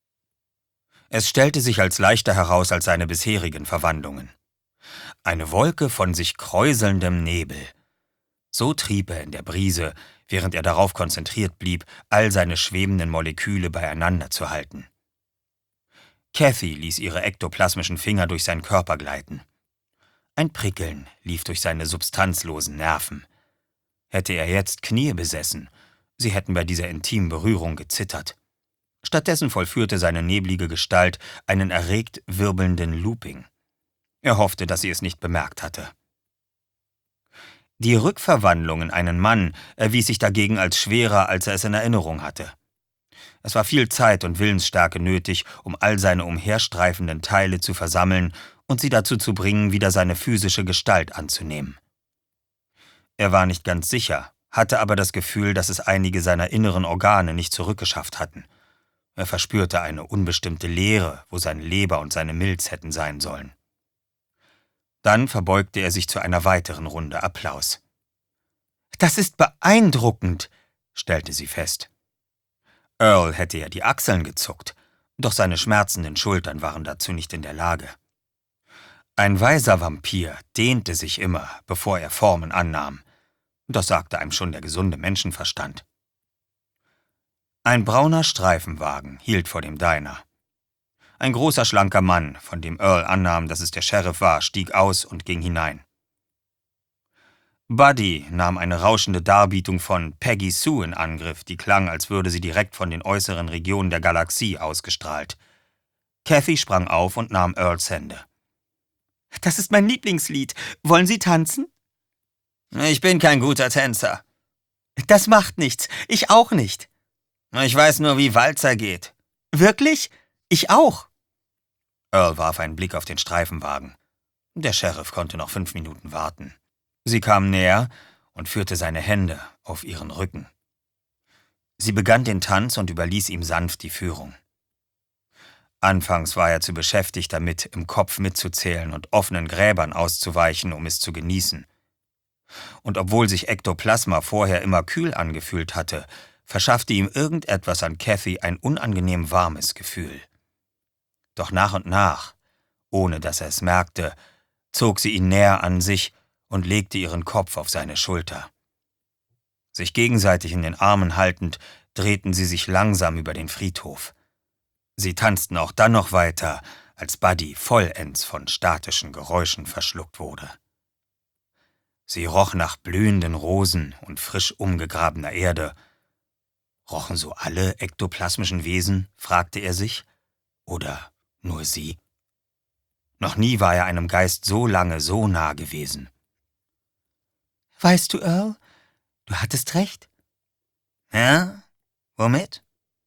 Es stellte sich als leichter heraus als seine bisherigen Verwandlungen. Eine Wolke von sich kräuselndem Nebel. So trieb er in der Brise, während er darauf konzentriert blieb, all seine schwebenden Moleküle beieinander zu halten. Kathy ließ ihre ektoplasmischen Finger durch seinen Körper gleiten. Ein Prickeln lief durch seine substanzlosen Nerven. Hätte er jetzt Knie besessen, sie hätten bei dieser intimen Berührung gezittert. Stattdessen vollführte seine neblige Gestalt einen erregt wirbelnden Looping. Er hoffte, dass sie es nicht bemerkt hatte. Die Rückverwandlung in einen Mann erwies sich dagegen als schwerer, als er es in Erinnerung hatte. Es war viel Zeit und Willensstärke nötig, um all seine umherstreifenden Teile zu versammeln und sie dazu zu bringen, wieder seine physische Gestalt anzunehmen. Er war nicht ganz sicher, hatte aber das Gefühl, dass es einige seiner inneren Organe nicht zurückgeschafft hatten. Er verspürte eine unbestimmte Leere, wo seine Leber und seine Milz hätten sein sollen. Dann verbeugte er sich zu einer weiteren Runde Applaus. »Das ist beeindruckend«, stellte sie fest. Earl hätte ja die Achseln gezuckt, doch seine schmerzenden Schultern waren dazu nicht in der Lage. Ein weiser Vampir dehnte sich immer, bevor er Formen annahm. Das sagte einem schon der gesunde Menschenverstand. Ein brauner Streifenwagen hielt vor dem Diner. Ein großer, schlanker Mann, von dem Earl annahm, dass es der Sheriff war, stieg aus und ging hinein. Buddy nahm eine rauschende Darbietung von Peggy Sue in Angriff, die klang, als würde sie direkt von den äußeren Regionen der Galaxie ausgestrahlt. Kathy sprang auf und nahm Earls Hände. »Das ist mein Lieblingslied. Wollen Sie tanzen?« »Ich bin kein guter Tänzer.« »Das macht nichts. Ich auch nicht.« »Ich weiß nur, wie Walzer geht.« »Wirklich? Ich auch.« Earl warf einen Blick auf den Streifenwagen. Der Sheriff konnte noch 5 Minuten warten. Sie kam näher und führte seine Hände auf ihren Rücken. Sie begann den Tanz und überließ ihm sanft die Führung. Anfangs war er zu beschäftigt damit, im Kopf mitzuzählen und offenen Gräbern auszuweichen, um es zu genießen. Und obwohl sich Ektoplasma vorher immer kühl angefühlt hatte, verschaffte ihm irgendetwas an Kathy ein unangenehm warmes Gefühl. Doch nach und nach, ohne dass er es merkte, zog sie ihn näher an sich und legte ihren Kopf auf seine Schulter. Sich gegenseitig in den Armen haltend, drehten sie sich langsam über den Friedhof. Sie tanzten auch dann noch weiter, als Buddy vollends von statischen Geräuschen verschluckt wurde. Sie roch nach blühenden Rosen und frisch umgegrabener Erde. Rochen so alle ektoplasmischen Wesen, fragte er sich, oder nur sie? Noch nie war er einem Geist so lange so nah gewesen. »Weißt du, Earl, du hattest recht.« »Ja? Womit?«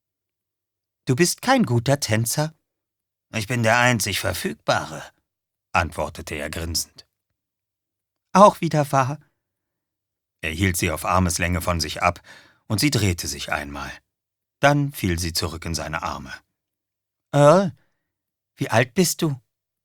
»Du bist kein guter Tänzer.« »Ich bin der einzig Verfügbare«, antwortete er grinsend. »Auch wieder wahr.« Er hielt sie auf Armeslänge von sich ab und sie drehte sich einmal. Dann fiel sie zurück in seine Arme. »Earl, wie alt bist du?«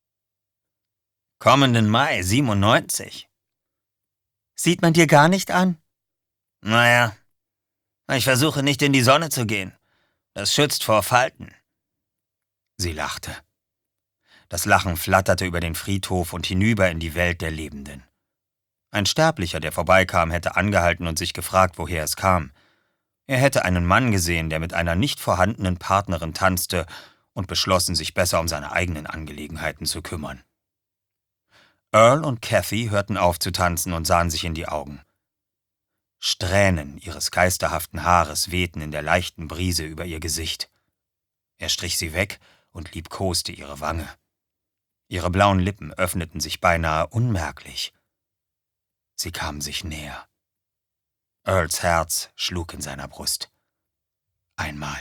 »Kommenden Mai 97. »Sieht man dir gar nicht an?« »Naja, ich versuche nicht in die Sonne zu gehen. Das schützt vor Falten.« Sie lachte. Das Lachen flatterte über den Friedhof und hinüber in die Welt der Lebenden. Ein Sterblicher, der vorbeikam, hätte angehalten und sich gefragt, woher es kam. Er hätte einen Mann gesehen, der mit einer nicht vorhandenen Partnerin tanzte, und beschlossen, sich besser um seine eigenen Angelegenheiten zu kümmern. Earl und Kathy hörten auf zu tanzen und sahen sich in die Augen. Strähnen ihres geisterhaften Haares wehten in der leichten Brise über ihr Gesicht. Er strich sie weg und liebkoste ihre Wange. Ihre blauen Lippen öffneten sich beinahe unmerklich. Sie kamen sich näher. Earls Herz schlug in seiner Brust. Einmal.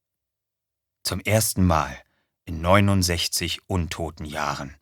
Zum ersten Mal in 69 untoten Jahren.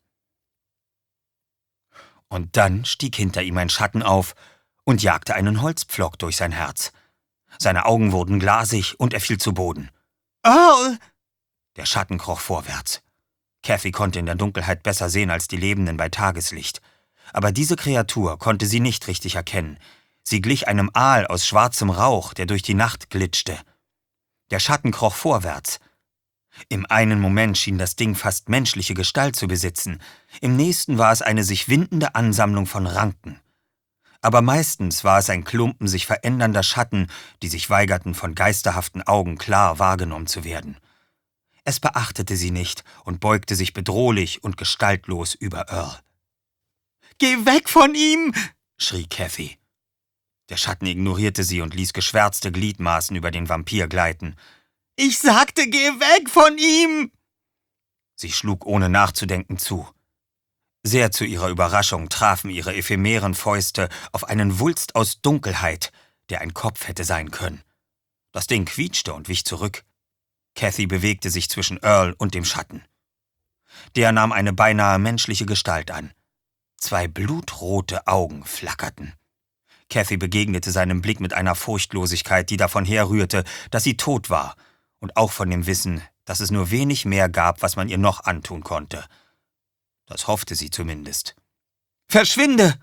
Und dann stieg hinter ihm ein Schatten auf und jagte einen Holzpflock durch sein Herz. Seine Augen wurden glasig und er fiel zu Boden. »Earl!« Der Schatten kroch vorwärts. Kathy konnte in der Dunkelheit besser sehen als die Lebenden bei Tageslicht. Aber diese Kreatur konnte sie nicht richtig erkennen. Sie glich einem Aal aus schwarzem Rauch, der durch die Nacht glitschte. Der Schatten kroch vorwärts. Im einen Moment schien das Ding fast menschliche Gestalt zu besitzen, im nächsten war es eine sich windende Ansammlung von Ranken. Aber meistens war es ein Klumpen sich verändernder Schatten, die sich weigerten, von geisterhaften Augen klar wahrgenommen zu werden. Es beachtete sie nicht und beugte sich bedrohlich und gestaltlos über Earl. »Geh weg von ihm!« schrie Kathy. Der Schatten ignorierte sie und ließ geschwärzte Gliedmaßen über den Vampir gleiten. »Ich sagte, geh weg von ihm!« Sie schlug ohne nachzudenken zu. Sehr zu ihrer Überraschung trafen ihre ephemeren Fäuste auf einen Wulst aus Dunkelheit, der ein Kopf hätte sein können. Das Ding quietschte und wich zurück. Kathy bewegte sich zwischen Earl und dem Schatten. Der nahm eine beinahe menschliche Gestalt an. 2 blutrote Augen flackerten. Kathy begegnete seinem Blick mit einer Furchtlosigkeit, die davon herrührte, dass sie tot war, und auch von dem Wissen, dass es nur wenig mehr gab, was man ihr noch antun konnte. Das hoffte sie zumindest. »Verschwinde!«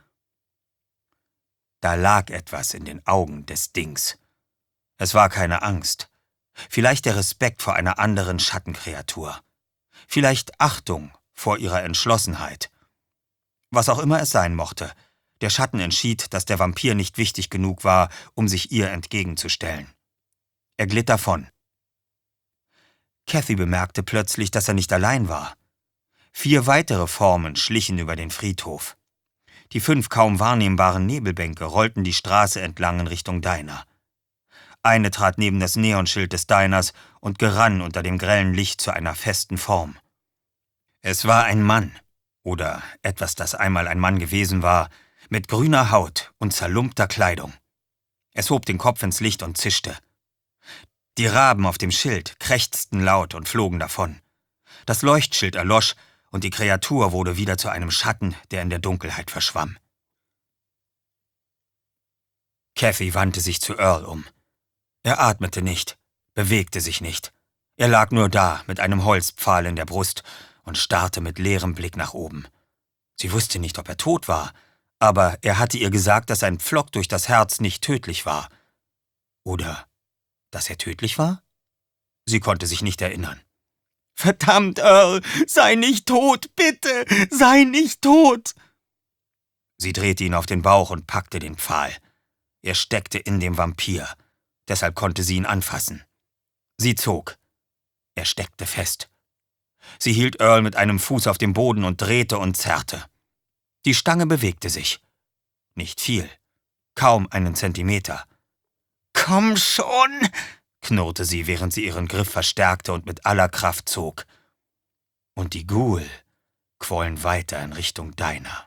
Da lag etwas in den Augen des Dings. Es war keine Angst. Vielleicht der Respekt vor einer anderen Schattenkreatur. Vielleicht Achtung vor ihrer Entschlossenheit. Was auch immer es sein mochte, der Schatten entschied, dass der Vampir nicht wichtig genug war, um sich ihr entgegenzustellen. Er glitt davon, Kathy bemerkte plötzlich, dass er nicht allein war. 4 weitere Formen schlichen über den Friedhof. Die 5 kaum wahrnehmbaren Nebelbänke rollten die Straße entlang in Richtung Diner. Eine trat neben das Neonschild des Diners und gerann unter dem grellen Licht zu einer festen Form. Es war ein Mann, oder etwas, das einmal ein Mann gewesen war, mit grüner Haut und zerlumpter Kleidung. Es hob den Kopf ins Licht und zischte. Die Raben auf dem Schild krächzten laut und flogen davon. Das Leuchtschild erlosch und die Kreatur wurde wieder zu einem Schatten, der in der Dunkelheit verschwamm. Kathy wandte sich zu Earl um. Er atmete nicht, bewegte sich nicht. Er lag nur da mit einem Holzpfahl in der Brust und starrte mit leerem Blick nach oben. Sie wusste nicht, ob er tot war, aber er hatte ihr gesagt, dass ein Pflock durch das Herz nicht tödlich war. Oder dass er tödlich war? Sie konnte sich nicht erinnern. »Verdammt, Earl, sei nicht tot, bitte, sei nicht tot!« Sie drehte ihn auf den Bauch und packte den Pfahl. Er steckte in dem Vampir, deshalb konnte sie ihn anfassen. Sie zog. Er steckte fest. Sie hielt Earl mit einem Fuß auf dem Boden und drehte und zerrte. Die Stange bewegte sich. Nicht viel, kaum einen Zentimeter. »Komm schon«, knurrte sie, während sie ihren Griff verstärkte und mit aller Kraft zog. Und die Ghoul quollen weiter in Richtung Diner.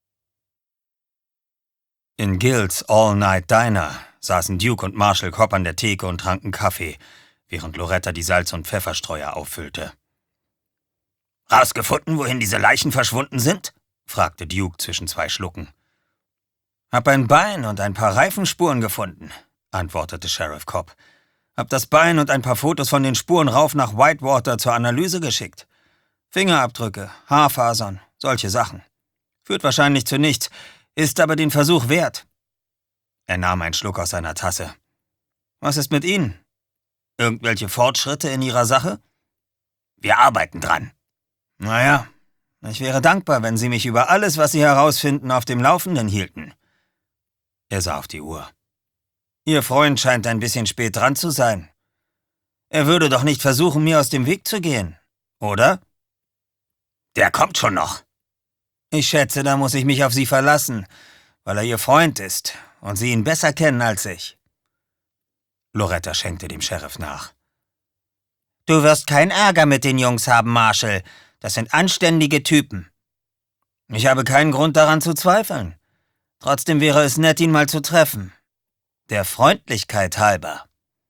In Gills All-Night-Diner saßen Duke und Marshall Cobb an der Theke und tranken Kaffee, während Loretta die Salz- und Pfefferstreuer auffüllte. »Rausgefunden, wohin diese Leichen verschwunden sind?« fragte Duke zwischen 2 Schlucken. »Hab ein Bein und ein paar Reifenspuren gefunden«, antwortete Sheriff Cobb. »Hab das Bein und ein paar Fotos von den Spuren rauf nach Whitewater zur Analyse geschickt. Fingerabdrücke, Haarfasern, solche Sachen. Führt wahrscheinlich zu nichts, ist aber den Versuch wert.« Er nahm einen Schluck aus seiner Tasse. »Was ist mit Ihnen? Irgendwelche Fortschritte in Ihrer Sache?« »Wir arbeiten dran.« »Naja, ich wäre dankbar, wenn Sie mich über alles, was Sie herausfinden, auf dem Laufenden hielten.« Er sah auf die Uhr. »Ihr Freund scheint ein bisschen spät dran zu sein. Er würde doch nicht versuchen, mir aus dem Weg zu gehen, oder?« »Der kommt schon noch.« »Ich schätze, da muss ich mich auf Sie verlassen, weil er Ihr Freund ist und Sie ihn besser kennen als ich.« Loretta schenkte dem Sheriff nach. »Du wirst keinen Ärger mit den Jungs haben, Marshall. Das sind anständige Typen.« »Ich habe keinen Grund daran zu zweifeln. Trotzdem wäre es nett, ihn mal zu treffen. Der Freundlichkeit halber.«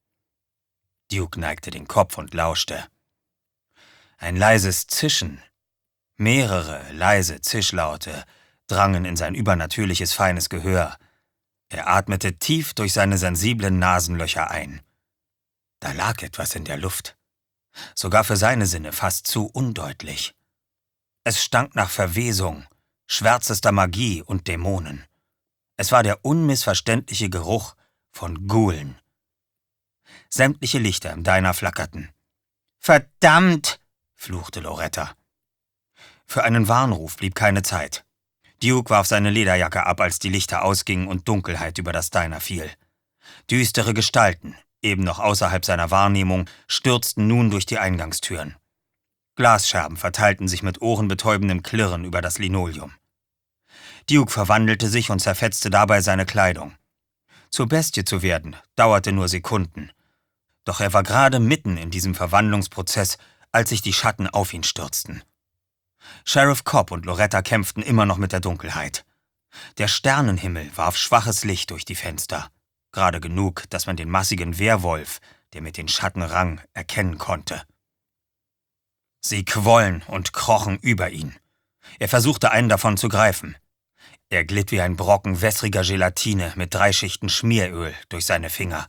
Duke neigte den Kopf und lauschte. Ein leises Zischen, mehrere leise Zischlaute drangen in sein übernatürliches feines Gehör. Er atmete tief durch seine sensiblen Nasenlöcher ein. Da lag etwas in der Luft. Sogar für seine Sinne fast zu undeutlich. Es stank nach Verwesung, schwärzester Magie und Dämonen. Es war der unmissverständliche Geruch von Ghoulen. Sämtliche Lichter im Diner flackerten. »Verdammt«, fluchte Loretta. Für einen Warnruf blieb keine Zeit. Duke warf seine Lederjacke ab, als die Lichter ausgingen und Dunkelheit über das Diner fiel. Düstere Gestalten, eben noch außerhalb seiner Wahrnehmung, stürzten nun durch die Eingangstüren. Glasscherben verteilten sich mit ohrenbetäubendem Klirren über das Linoleum. Duke verwandelte sich und zerfetzte dabei seine Kleidung. Zur Bestie zu werden, dauerte nur Sekunden. Doch er war gerade mitten in diesem Verwandlungsprozess, als sich die Schatten auf ihn stürzten. Sheriff Cobb und Loretta kämpften immer noch mit der Dunkelheit. Der Sternenhimmel warf schwaches Licht durch die Fenster. Gerade genug, dass man den massigen Werwolf, der mit den Schatten rang, erkennen konnte. Sie quollen und krochen über ihn. Er versuchte, einen davon zu greifen. Er glitt wie ein Brocken wässriger Gelatine mit 3 Schichten Schmieröl durch seine Finger.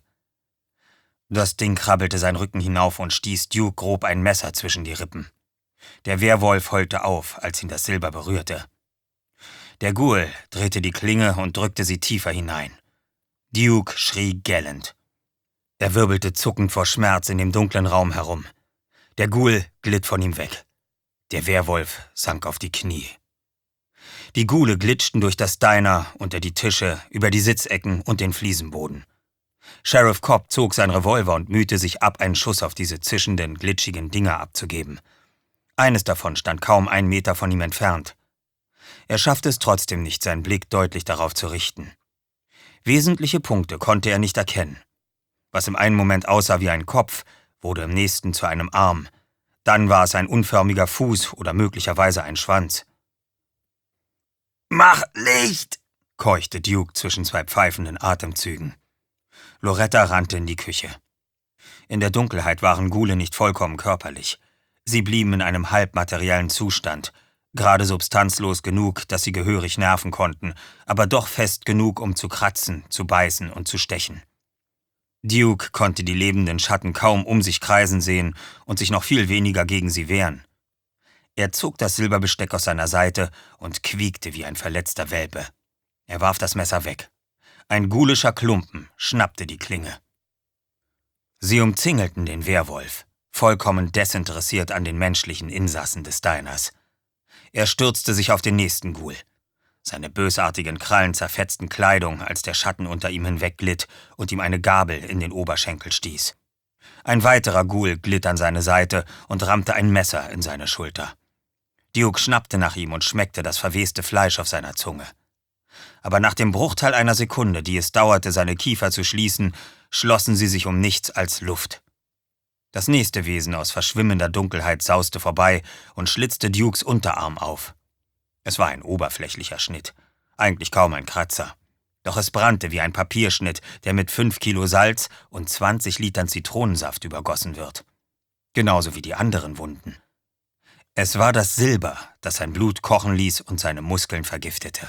Das Ding krabbelte seinen Rücken hinauf und stieß Duke grob ein Messer zwischen die Rippen. Der Werwolf heulte auf, als ihn das Silber berührte. Der Ghoul drehte die Klinge und drückte sie tiefer hinein. Duke schrie gellend. Er wirbelte zuckend vor Schmerz in dem dunklen Raum herum. Der Ghoul glitt von ihm weg. Der Werwolf sank auf die Knie. Die Ghule glitschten durch das Diner, unter die Tische, über die Sitzecken und den Fliesenboden. Sheriff Cobb zog sein Revolver und mühte sich ab, einen Schuss auf diese zischenden, glitschigen Dinger abzugeben. Eines davon stand kaum 1 Meter von ihm entfernt. Er schaffte es trotzdem nicht, seinen Blick deutlich darauf zu richten. Wesentliche Punkte konnte er nicht erkennen. Was im einen Moment aussah wie ein Kopf, wurde im nächsten zu einem Arm. Dann war es ein unförmiger Fuß oder möglicherweise ein Schwanz. »Mach Licht!« keuchte Duke zwischen 2 pfeifenden Atemzügen. Loretta rannte in die Küche. In der Dunkelheit waren Ghule nicht vollkommen körperlich. Sie blieben in einem halbmateriellen Zustand, gerade substanzlos genug, dass sie gehörig nerven konnten, aber doch fest genug, um zu kratzen, zu beißen und zu stechen. Duke konnte die lebenden Schatten kaum um sich kreisen sehen und sich noch viel weniger gegen sie wehren. Er zog das Silberbesteck aus seiner Seite und quiekte wie ein verletzter Welpe. Er warf das Messer weg. Ein ghulischer Klumpen schnappte die Klinge. Sie umzingelten den Werwolf, vollkommen desinteressiert an den menschlichen Insassen des Diners. Er stürzte sich auf den nächsten Ghoul. Seine bösartigen Krallen zerfetzten Kleidung, als der Schatten unter ihm hinwegglitt und ihm eine Gabel in den Oberschenkel stieß. Ein weiterer Ghoul glitt an seine Seite und rammte ein Messer in seine Schulter. Duke schnappte nach ihm und schmeckte das verweste Fleisch auf seiner Zunge. Aber nach dem Bruchteil einer Sekunde, die es dauerte, seine Kiefer zu schließen, schlossen sie sich um nichts als Luft. Das nächste Wesen aus verschwimmender Dunkelheit sauste vorbei und schlitzte Dukes Unterarm auf. Es war ein oberflächlicher Schnitt, eigentlich kaum ein Kratzer. Doch es brannte wie ein Papierschnitt, der mit 5 Kilo Salz und 20 Litern Zitronensaft übergossen wird. Genauso wie die anderen Wunden. Es war das Silber, das sein Blut kochen ließ und seine Muskeln vergiftete.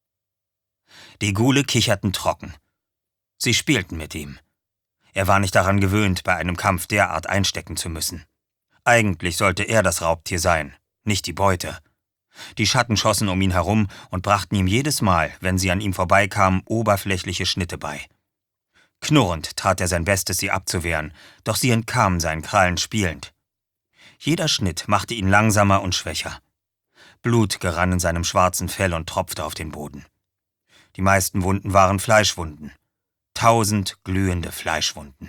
Die Ghule kicherten trocken. Sie spielten mit ihm. Er war nicht daran gewöhnt, bei einem Kampf derart einstecken zu müssen. Eigentlich sollte er das Raubtier sein, nicht die Beute. Die Schatten schossen um ihn herum und brachten ihm jedes Mal, wenn sie an ihm vorbeikamen, oberflächliche Schnitte bei. Knurrend tat er sein Bestes, sie abzuwehren, doch sie entkamen seinen Krallen spielend. Jeder Schnitt machte ihn langsamer und schwächer. Blut gerann in seinem schwarzen Fell und tropfte auf den Boden. Die meisten Wunden waren Fleischwunden. 1000 glühende Fleischwunden.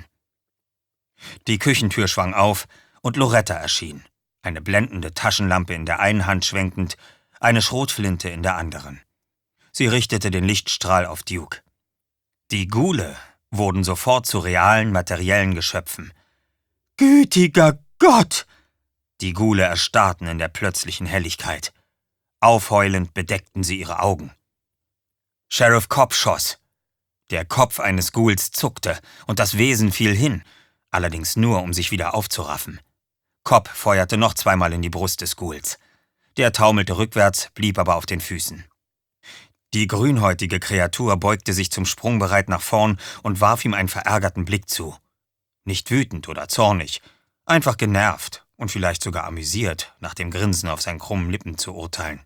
Die Küchentür schwang auf und Loretta erschien, eine blendende Taschenlampe in der einen Hand schwenkend, eine Schrotflinte in der anderen. Sie richtete den Lichtstrahl auf Duke. Die Ghule wurden sofort zu realen, materiellen Geschöpfen. »Gütiger Gott!« Die Ghule erstarrten in der plötzlichen Helligkeit. Aufheulend bedeckten sie ihre Augen. Sheriff Cobb schoss. Der Kopf eines Ghouls zuckte und das Wesen fiel hin, allerdings nur, um sich wieder aufzuraffen. Cobb feuerte noch 2-mal in die Brust des Ghouls. Der taumelte rückwärts, blieb aber auf den Füßen. Die grünhäutige Kreatur beugte sich zum Sprung bereit nach vorn und warf ihm einen verärgerten Blick zu. Nicht wütend oder zornig, einfach genervt und vielleicht sogar amüsiert, nach dem Grinsen auf seinen krummen Lippen zu urteilen.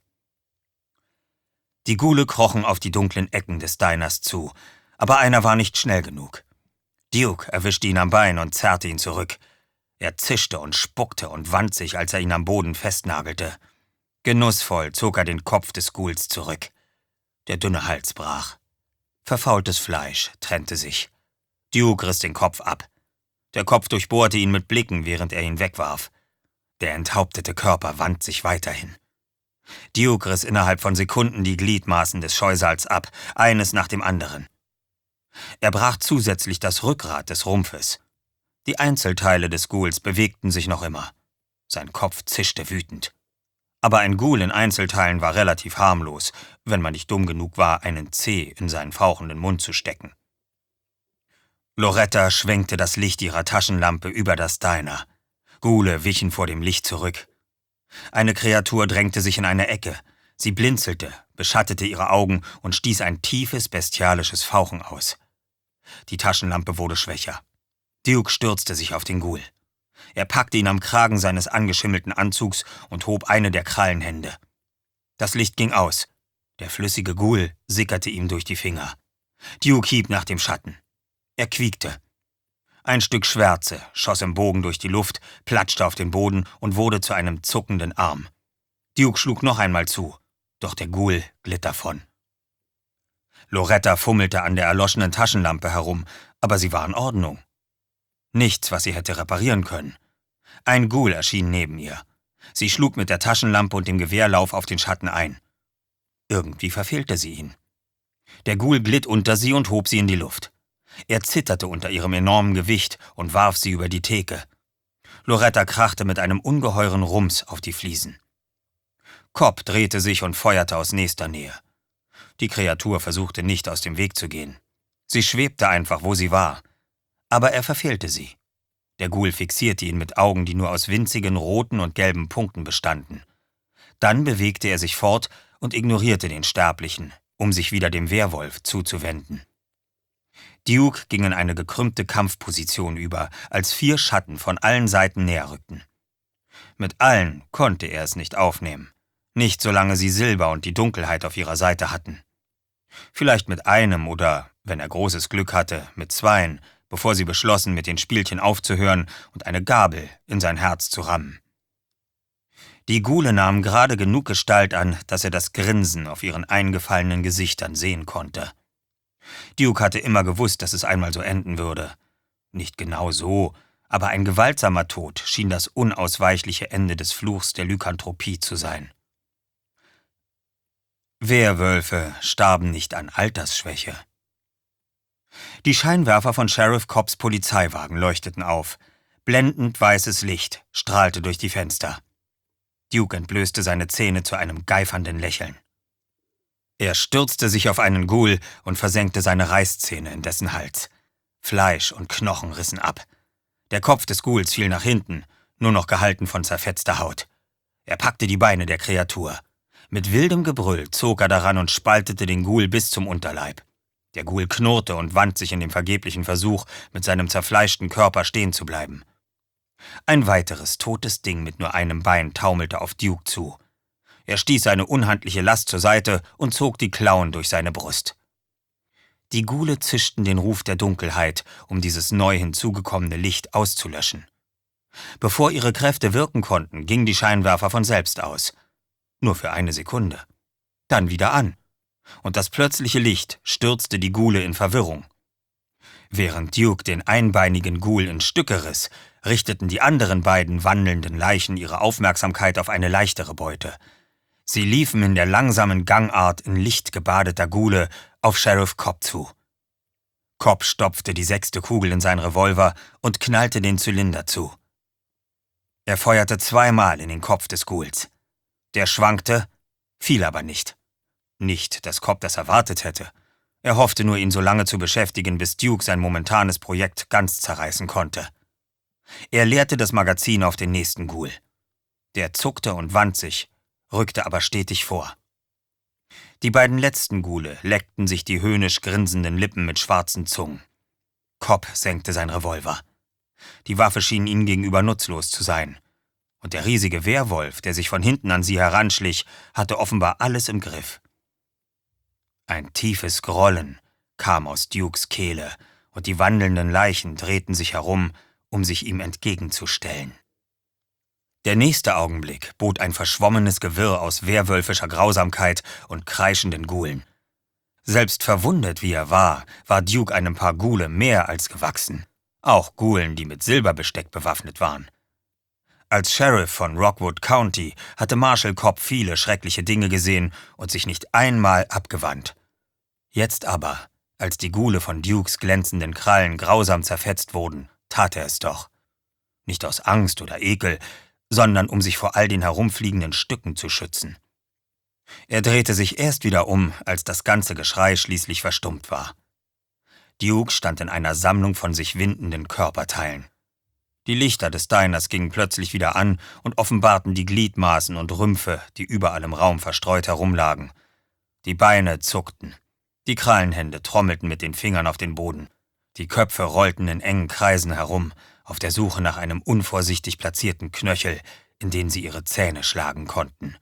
Die Ghule krochen auf die dunklen Ecken des Diners zu, aber einer war nicht schnell genug. Duke erwischte ihn am Bein und zerrte ihn zurück. Er zischte und spuckte und wand sich, als er ihn am Boden festnagelte. Genussvoll zog er den Kopf des Ghouls zurück. Der dünne Hals brach. Verfaultes Fleisch trennte sich. Duke riss den Kopf ab. Der Kopf durchbohrte ihn mit Blicken, während er ihn wegwarf. Der enthauptete Körper wand sich weiterhin. Duke riss innerhalb von Sekunden die Gliedmaßen des Scheusals ab, eines nach dem anderen. Er brach zusätzlich das Rückgrat des Rumpfes. Die Einzelteile des Ghouls bewegten sich noch immer. Sein Kopf zischte wütend. Aber ein Ghoul in Einzelteilen war relativ harmlos, wenn man nicht dumm genug war, einen Zeh in seinen fauchenden Mund zu stecken. Loretta schwenkte das Licht ihrer Taschenlampe über das Diner. Ghule wichen vor dem Licht zurück. Eine Kreatur drängte sich in eine Ecke. Sie blinzelte, beschattete ihre Augen und stieß ein tiefes, bestialisches Fauchen aus. Die Taschenlampe wurde schwächer. Duke stürzte sich auf den Ghoul. Er packte ihn am Kragen seines angeschimmelten Anzugs und hob eine der Krallenhände. Das Licht ging aus. Der flüssige Ghoul sickerte ihm durch die Finger. Duke hieb nach dem Schatten. Er quiekte. Ein Stück Schwärze schoss im Bogen durch die Luft, platschte auf den Boden und wurde zu einem zuckenden Arm. Duke schlug noch einmal zu, doch der Ghoul glitt davon. Loretta fummelte an der erloschenen Taschenlampe herum, aber sie war in Ordnung. Nichts, was sie hätte reparieren können. Ein Ghoul erschien neben ihr. Sie schlug mit der Taschenlampe und dem Gewehrlauf auf den Schatten ein. Irgendwie verfehlte sie ihn. Der Ghoul glitt unter sie und hob sie in die Luft. Er zitterte unter ihrem enormen Gewicht und warf sie über die Theke. Loretta krachte mit einem ungeheuren Rums auf die Fliesen. Cobb drehte sich und feuerte aus nächster Nähe. Die Kreatur versuchte nicht, aus dem Weg zu gehen. Sie schwebte einfach, wo sie war. Aber er verfehlte sie. Der Ghoul fixierte ihn mit Augen, die nur aus winzigen roten und gelben Punkten bestanden. Dann bewegte er sich fort und ignorierte den Sterblichen, um sich wieder dem Werwolf zuzuwenden. Duke ging in eine gekrümmte Kampfposition über, als 4 Schatten von allen Seiten näher rückten. Mit allen konnte er es nicht aufnehmen. Nicht solange sie Silber und die Dunkelheit auf ihrer Seite hatten. Vielleicht mit einem oder, wenn er großes Glück hatte, mit 2, bevor sie beschlossen, mit den Spielchen aufzuhören und eine Gabel in sein Herz zu rammen. Die Ghule nahmen gerade genug Gestalt an, dass er das Grinsen auf ihren eingefallenen Gesichtern sehen konnte. Duke hatte immer gewusst, dass es einmal so enden würde. Nicht genau so, aber ein gewaltsamer Tod schien das unausweichliche Ende des Fluchs der Lykanthropie zu sein. Werwölfe starben nicht an Altersschwäche. Die Scheinwerfer von Sheriff Cobbs Polizeiwagen leuchteten auf. Blendend weißes Licht strahlte durch die Fenster. Duke entblößte seine Zähne zu einem geifernden Lächeln. Er stürzte sich auf einen Ghoul und versenkte seine Reißzähne in dessen Hals. Fleisch und Knochen rissen ab. Der Kopf des Ghouls fiel nach hinten, nur noch gehalten von zerfetzter Haut. Er packte die Beine der Kreatur. Mit wildem Gebrüll zog er daran und spaltete den Ghoul bis zum Unterleib. Der Ghoul knurrte und wand sich in dem vergeblichen Versuch, mit seinem zerfleischten Körper stehen zu bleiben. Ein weiteres totes Ding mit nur einem Bein taumelte auf Duke zu. Er stieß seine unhandliche Last zur Seite und zog die Klauen durch seine Brust. Die Ghule zischten den Ruf der Dunkelheit, um dieses neu hinzugekommene Licht auszulöschen. Bevor ihre Kräfte wirken konnten, gingen die Scheinwerfer von selbst aus. Nur für eine Sekunde. Dann wieder an. Und das plötzliche Licht stürzte die Ghule in Verwirrung. Während Duke den einbeinigen Ghoul in Stücke riss, richteten die anderen beiden wandelnden Leichen ihre Aufmerksamkeit auf eine leichtere Beute. Sie liefen in der langsamen Gangart in Licht gebadeter Ghule auf Sheriff Cobb zu. Cobb stopfte die 6. Kugel in sein Revolver und knallte den Zylinder zu. Er feuerte 2-mal in den Kopf des Ghouls. Der schwankte, fiel aber nicht. Nicht, dass Cobb das erwartet hätte. Er hoffte nur, ihn so lange zu beschäftigen, bis Duke sein momentanes Projekt ganz zerreißen konnte. Er leerte das Magazin auf den nächsten Ghoul. Der zuckte und wand sich, rückte aber stetig vor. Die beiden letzten Ghule leckten sich die höhnisch grinsenden Lippen mit schwarzen Zungen. Cobb senkte sein Revolver. Die Waffe schien ihnen gegenüber nutzlos zu sein. Und der riesige Werwolf, der sich von hinten an sie heranschlich, hatte offenbar alles im Griff. Ein tiefes Grollen kam aus Dukes Kehle, und die wandelnden Leichen drehten sich herum, um sich ihm entgegenzustellen. Der nächste Augenblick bot ein verschwommenes Gewirr aus werwölfischer Grausamkeit und kreischenden Ghoulen. Selbst verwundet wie er war Duke einem Paar Ghule mehr als gewachsen. Auch Ghoulen, die mit Silberbesteck bewaffnet waren. Als Sheriff von Rockwood County hatte Marshal Cobb viele schreckliche Dinge gesehen und sich nicht einmal abgewandt. Jetzt aber, als die Ghule von Dukes glänzenden Krallen grausam zerfetzt wurden, tat er es doch. Nicht aus Angst oder Ekel, sondern um sich vor all den herumfliegenden Stücken zu schützen. Er drehte sich erst wieder um, als das ganze Geschrei schließlich verstummt war. Duke stand in einer Sammlung von sich windenden Körperteilen. Die Lichter des Diners gingen plötzlich wieder an und offenbarten die Gliedmaßen und Rümpfe, die überall im Raum verstreut herumlagen. Die Beine zuckten. Die Krallenhände trommelten mit den Fingern auf den Boden. Die Köpfe rollten in engen Kreisen herum, auf der Suche nach einem unvorsichtig platzierten Knöchel, in den sie ihre Zähne schlagen konnten.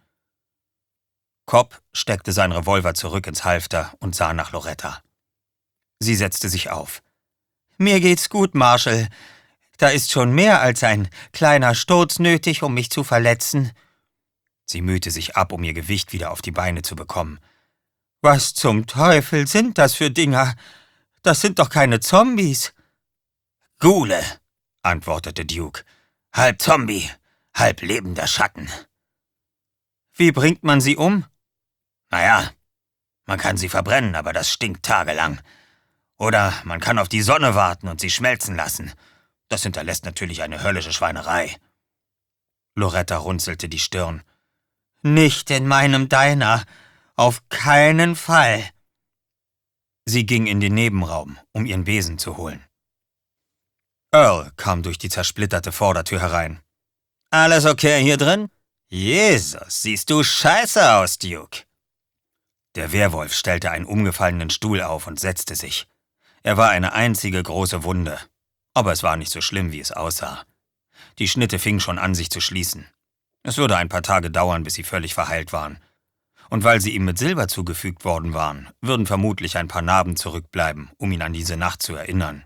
Cobb steckte sein Revolver zurück ins Halfter und sah nach Loretta. Sie setzte sich auf. »Mir geht's gut, Marshal. Da ist schon mehr als ein kleiner Sturz nötig, um mich zu verletzen.« Sie mühte sich ab, um ihr Gewicht wieder auf die Beine zu bekommen. Was zum Teufel sind das für Dinger? Das sind doch keine Zombies. Ghule, antwortete Duke. Halb Zombie, halb lebender Schatten. Wie bringt man sie um? Naja, man kann sie verbrennen, aber das stinkt tagelang. Oder man kann auf die Sonne warten und sie schmelzen lassen. Das hinterlässt natürlich eine höllische Schweinerei. Loretta runzelte die Stirn. Nicht in meinem Diner. Auf keinen Fall. Sie ging in den Nebenraum, um ihren Besen zu holen. Earl kam durch die zersplitterte Vordertür herein. Alles okay hier drin? Jesus, siehst du scheiße aus, Duke. Der Werwolf stellte einen umgefallenen Stuhl auf und setzte sich. Er war eine einzige große Wunde, aber es war nicht so schlimm, wie es aussah. Die Schnitte fingen schon an, sich zu schließen. Es würde ein paar Tage dauern, bis sie völlig verheilt waren. Und weil sie ihm mit Silber zugefügt worden waren, würden vermutlich ein paar Narben zurückbleiben, um ihn an diese Nacht zu erinnern.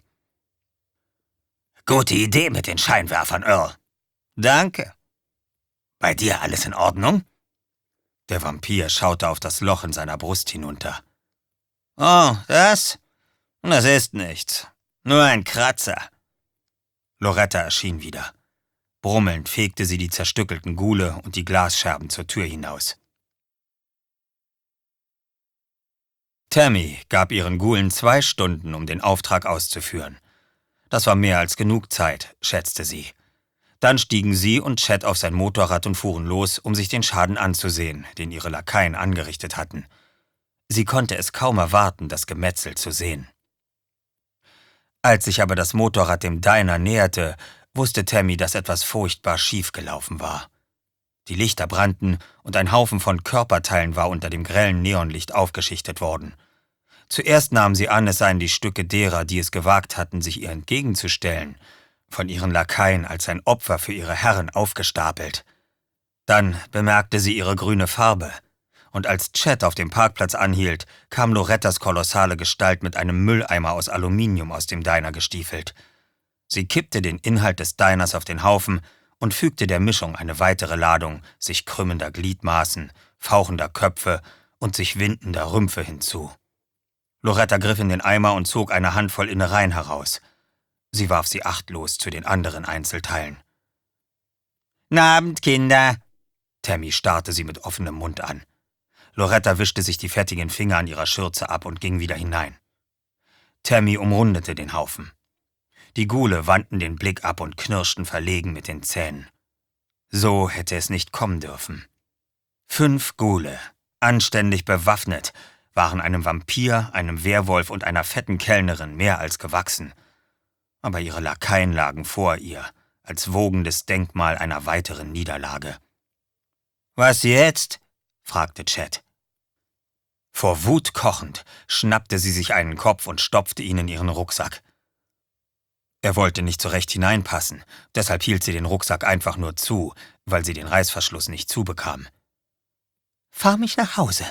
Gute Idee mit den Scheinwerfern, Earl. Danke. Bei dir alles in Ordnung? Der Vampir schaute auf das Loch in seiner Brust hinunter. Oh, das? Das ist nichts. Nur ein Kratzer. Loretta erschien wieder. Brummelnd fegte sie die zerstückelten Ghule und die Glasscherben zur Tür hinaus. Tammy gab ihren Ghulen 2 Stunden, um den Auftrag auszuführen. Das war mehr als genug Zeit, schätzte sie. Dann stiegen sie und Chet auf sein Motorrad und fuhren los, um sich den Schaden anzusehen, den ihre Lakaien angerichtet hatten. Sie konnte es kaum erwarten, das Gemetzel zu sehen. Als sich aber das Motorrad dem Diner näherte, wusste Tammy, dass etwas furchtbar schiefgelaufen war. Die Lichter brannten und ein Haufen von Körperteilen war unter dem grellen Neonlicht aufgeschichtet worden. Zuerst nahm sie an, es seien die Stücke derer, die es gewagt hatten, sich ihr entgegenzustellen, von ihren Lakaien als ein Opfer für ihre Herren aufgestapelt. Dann bemerkte sie ihre grüne Farbe, und als Chet auf dem Parkplatz anhielt, kam Lorettas kolossale Gestalt mit einem Mülleimer aus Aluminium aus dem Diner gestiefelt. Sie kippte den Inhalt des Diners auf den Haufen und fügte der Mischung eine weitere Ladung sich krümmender Gliedmaßen, fauchender Köpfe und sich windender Rümpfe hinzu. Loretta griff in den Eimer und zog eine Handvoll Innereien heraus. Sie warf sie achtlos zu den anderen Einzelteilen. »'N Abend, Kinder!« Tammy starrte sie mit offenem Mund an. Loretta wischte sich die fettigen Finger an ihrer Schürze ab und ging wieder hinein. Tammy umrundete den Haufen. Die Ghule wandten den Blick ab und knirschten verlegen mit den Zähnen. So hätte es nicht kommen dürfen. 5 Ghule, anständig bewaffnet, waren einem Vampir, einem Werwolf und einer fetten Kellnerin mehr als gewachsen. Aber ihre Lakaien lagen vor ihr, als wogendes Denkmal einer weiteren Niederlage. »Was jetzt?« fragte Chet. Vor Wut kochend schnappte sie sich einen Kopf und stopfte ihn in ihren Rucksack. Er wollte nicht so recht hineinpassen, deshalb hielt sie den Rucksack einfach nur zu, weil sie den Reißverschluss nicht zubekam. »Fahr mich nach Hause.«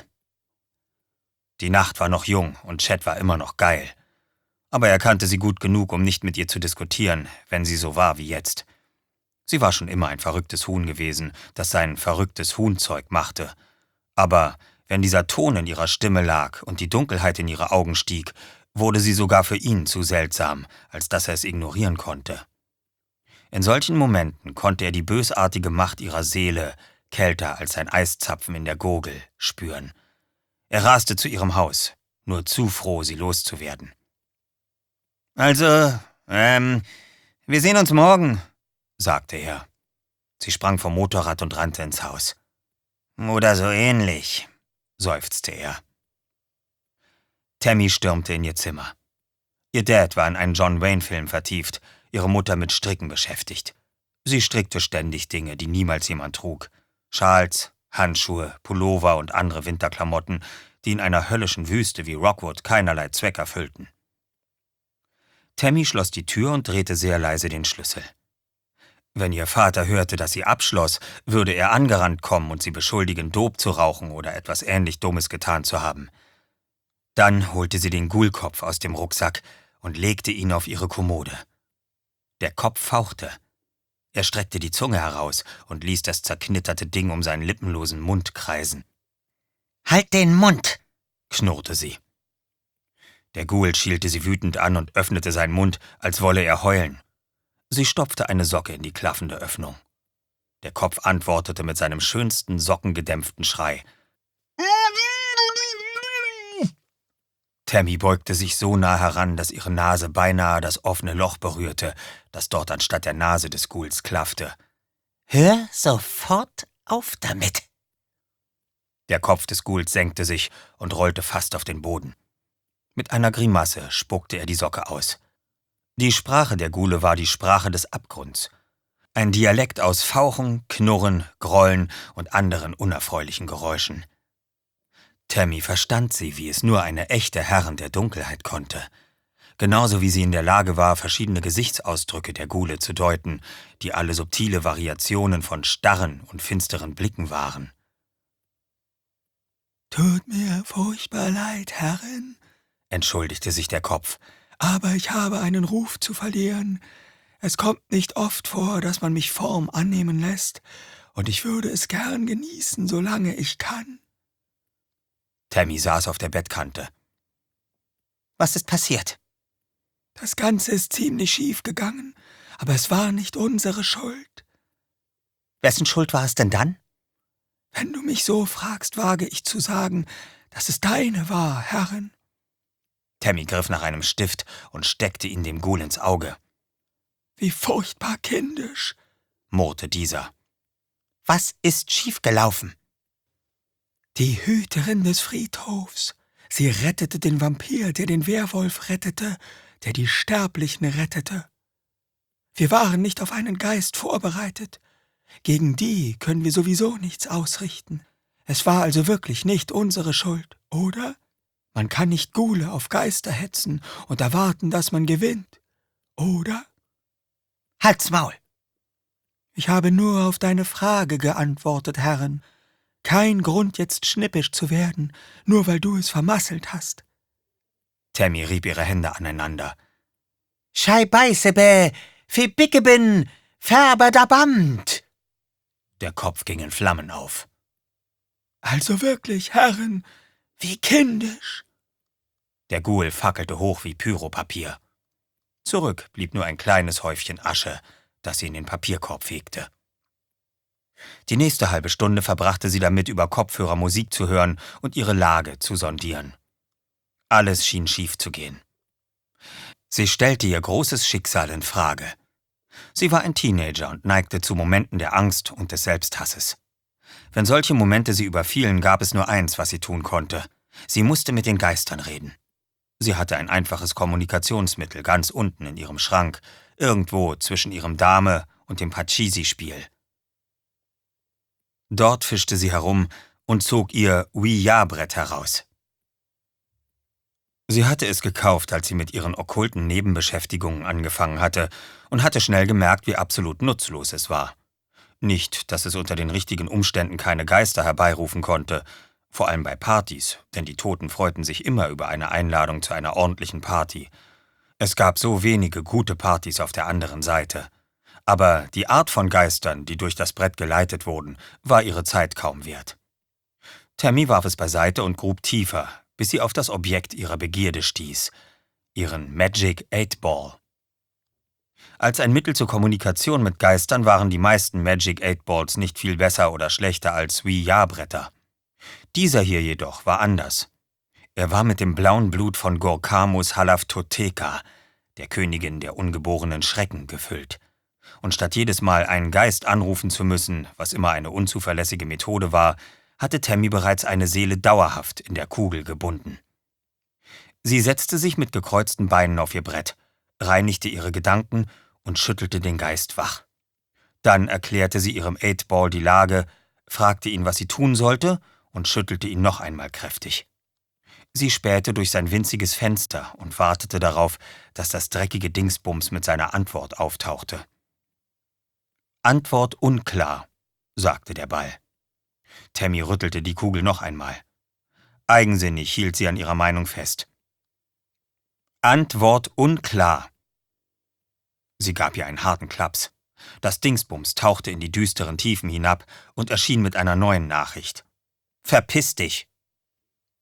Die Nacht war noch jung und Chet war immer noch geil. Aber er kannte sie gut genug, um nicht mit ihr zu diskutieren, wenn sie so war wie jetzt. Sie war schon immer ein verrücktes Huhn gewesen, das sein verrücktes Huhnzeug machte. Aber wenn dieser Ton in ihrer Stimme lag und die Dunkelheit in ihre Augen stieg, wurde sie sogar für ihn zu seltsam, als dass er es ignorieren konnte. In solchen Momenten konnte er die bösartige Macht ihrer Seele, kälter als ein Eiszapfen in der Gurgel, spüren. Er raste zu ihrem Haus, nur zu froh, sie loszuwerden. »Also, wir sehen uns morgen«, sagte er. Sie sprang vom Motorrad und rannte ins Haus. »Oder so ähnlich«, seufzte er. Tammy stürmte in ihr Zimmer. Ihr Dad war in einen John Wayne-Film vertieft, ihre Mutter mit Stricken beschäftigt. Sie strickte ständig Dinge, die niemals jemand trug. Schals, Handschuhe, Pullover und andere Winterklamotten, die in einer höllischen Wüste wie Rockwood keinerlei Zweck erfüllten. Tammy schloss die Tür und drehte sehr leise den Schlüssel. Wenn ihr Vater hörte, dass sie abschloss, würde er angerannt kommen und sie beschuldigen, Dope zu rauchen oder etwas ähnlich Dummes getan zu haben. Dann holte sie den Ghoulkopf aus dem Rucksack und legte ihn auf ihre Kommode. Der Kopf fauchte. Er streckte die Zunge heraus und ließ das zerknitterte Ding um seinen lippenlosen Mund kreisen. »Halt den Mund«, knurrte sie. Der Ghoul schielte sie wütend an und öffnete seinen Mund, als wolle er heulen. Sie stopfte eine Socke in die klaffende Öffnung. Der Kopf antwortete mit seinem schönsten sockengedämpften Schrei. Tammy beugte sich so nah heran, dass ihre Nase beinahe das offene Loch berührte, das dort anstatt der Nase des Ghouls klaffte. »Hör sofort auf damit!« Der Kopf des Ghouls senkte sich und rollte fast auf den Boden. Mit einer Grimasse spuckte er die Socke aus. Die Sprache der Ghule war die Sprache des Abgrunds. Ein Dialekt aus Fauchen, Knurren, Grollen und anderen unerfreulichen Geräuschen. Tammy verstand sie, wie es nur eine echte Herrin der Dunkelheit konnte. Genauso wie sie in der Lage war, verschiedene Gesichtsausdrücke der Ghule zu deuten, die alle subtile Variationen von starren und finsteren Blicken waren. »Tut mir furchtbar leid, Herrin«, entschuldigte sich der Kopf, »aber ich habe einen Ruf zu verlieren. Es kommt nicht oft vor, dass man mich Form annehmen lässt, und ich würde es gern genießen, solange ich kann.« Tammy saß auf der Bettkante. »Was ist passiert?« »Das Ganze ist ziemlich schief gegangen, aber es war nicht unsere Schuld.« »Wessen Schuld war es denn dann?« »Wenn du mich so fragst, wage ich zu sagen, dass es deine war, Herrin.« Tammy griff nach einem Stift und steckte ihn dem Ghoul ins Auge. »Wie furchtbar kindisch«, murrte dieser. »Was ist schiefgelaufen?« »Die Hüterin des Friedhofs. Sie rettete den Vampir, der den Werwolf rettete, der die Sterblichen rettete. Wir waren nicht auf einen Geist vorbereitet. Gegen die können wir sowieso nichts ausrichten. Es war also wirklich nicht unsere Schuld, oder? Man kann nicht Ghule auf Geister hetzen und erwarten, dass man gewinnt, oder?« »Halt's Maul!« »Ich habe nur auf deine Frage geantwortet, Herrin. Kein Grund, jetzt schnippisch zu werden, nur weil du es vermasselt hast.« Tammy rieb ihre Hände aneinander. »Scheibeißebe, Fibickeben, Färberdaband!« Der Kopf ging in Flammen auf. »Also wirklich, Herrin, wie kindisch!« Der Ghoul fackelte hoch wie Pyropapier. Zurück blieb nur ein kleines Häufchen Asche, das sie in den Papierkorb fegte. Die nächste halbe Stunde verbrachte sie damit, über Kopfhörer Musik zu hören und ihre Lage zu sondieren. Alles schien schief zu gehen. Sie stellte ihr großes Schicksal in Frage. Sie war ein Teenager und neigte zu Momenten der Angst und des Selbsthasses. Wenn solche Momente sie überfielen, gab es nur eins, was sie tun konnte. Sie musste mit den Geistern reden. Sie hatte ein einfaches Kommunikationsmittel ganz unten in ihrem Schrank, irgendwo zwischen ihrem Dame- und dem Pachisi-Spiel. Dort fischte sie herum und zog ihr Ouija-Brett heraus. Sie hatte es gekauft, als sie mit ihren okkulten Nebenbeschäftigungen angefangen hatte und hatte schnell gemerkt, wie absolut nutzlos es war. Nicht, dass es unter den richtigen Umständen keine Geister herbeirufen konnte, vor allem bei Partys, denn die Toten freuten sich immer über eine Einladung zu einer ordentlichen Party. Es gab so wenige gute Partys auf der anderen Seite. Aber die Art von Geistern, die durch das Brett geleitet wurden, war ihre Zeit kaum wert. Tammy warf es beiseite und grub tiefer, bis sie auf das Objekt ihrer Begierde stieß, ihren Magic 8-Ball. Als ein Mittel zur Kommunikation mit Geistern waren die meisten Magic 8-Balls nicht viel besser oder schlechter als Ouija-Bretter. Dieser hier jedoch war anders. Er war mit dem blauen Blut von Gorkamus Halaftoteka, der Königin der ungeborenen Schrecken, gefüllt. Und statt jedes Mal einen Geist anrufen zu müssen, was immer eine unzuverlässige Methode war, hatte Tammy bereits eine Seele dauerhaft in der Kugel gebunden. Sie setzte sich mit gekreuzten Beinen auf ihr Brett, reinigte ihre Gedanken und schüttelte den Geist wach. Dann erklärte sie ihrem 8-Ball die Lage, fragte ihn, was sie tun sollte, und schüttelte ihn noch einmal kräftig. Sie spähte durch sein winziges Fenster und wartete darauf, dass das dreckige Dingsbums mit seiner Antwort auftauchte. »Antwort unklar«, sagte der Ball. Tammy rüttelte die Kugel noch einmal. Eigensinnig hielt sie an ihrer Meinung fest. »Antwort unklar.« Sie gab ihr einen harten Klaps. Das Dingsbums tauchte in die düsteren Tiefen hinab und erschien mit einer neuen Nachricht. »Verpiss dich!«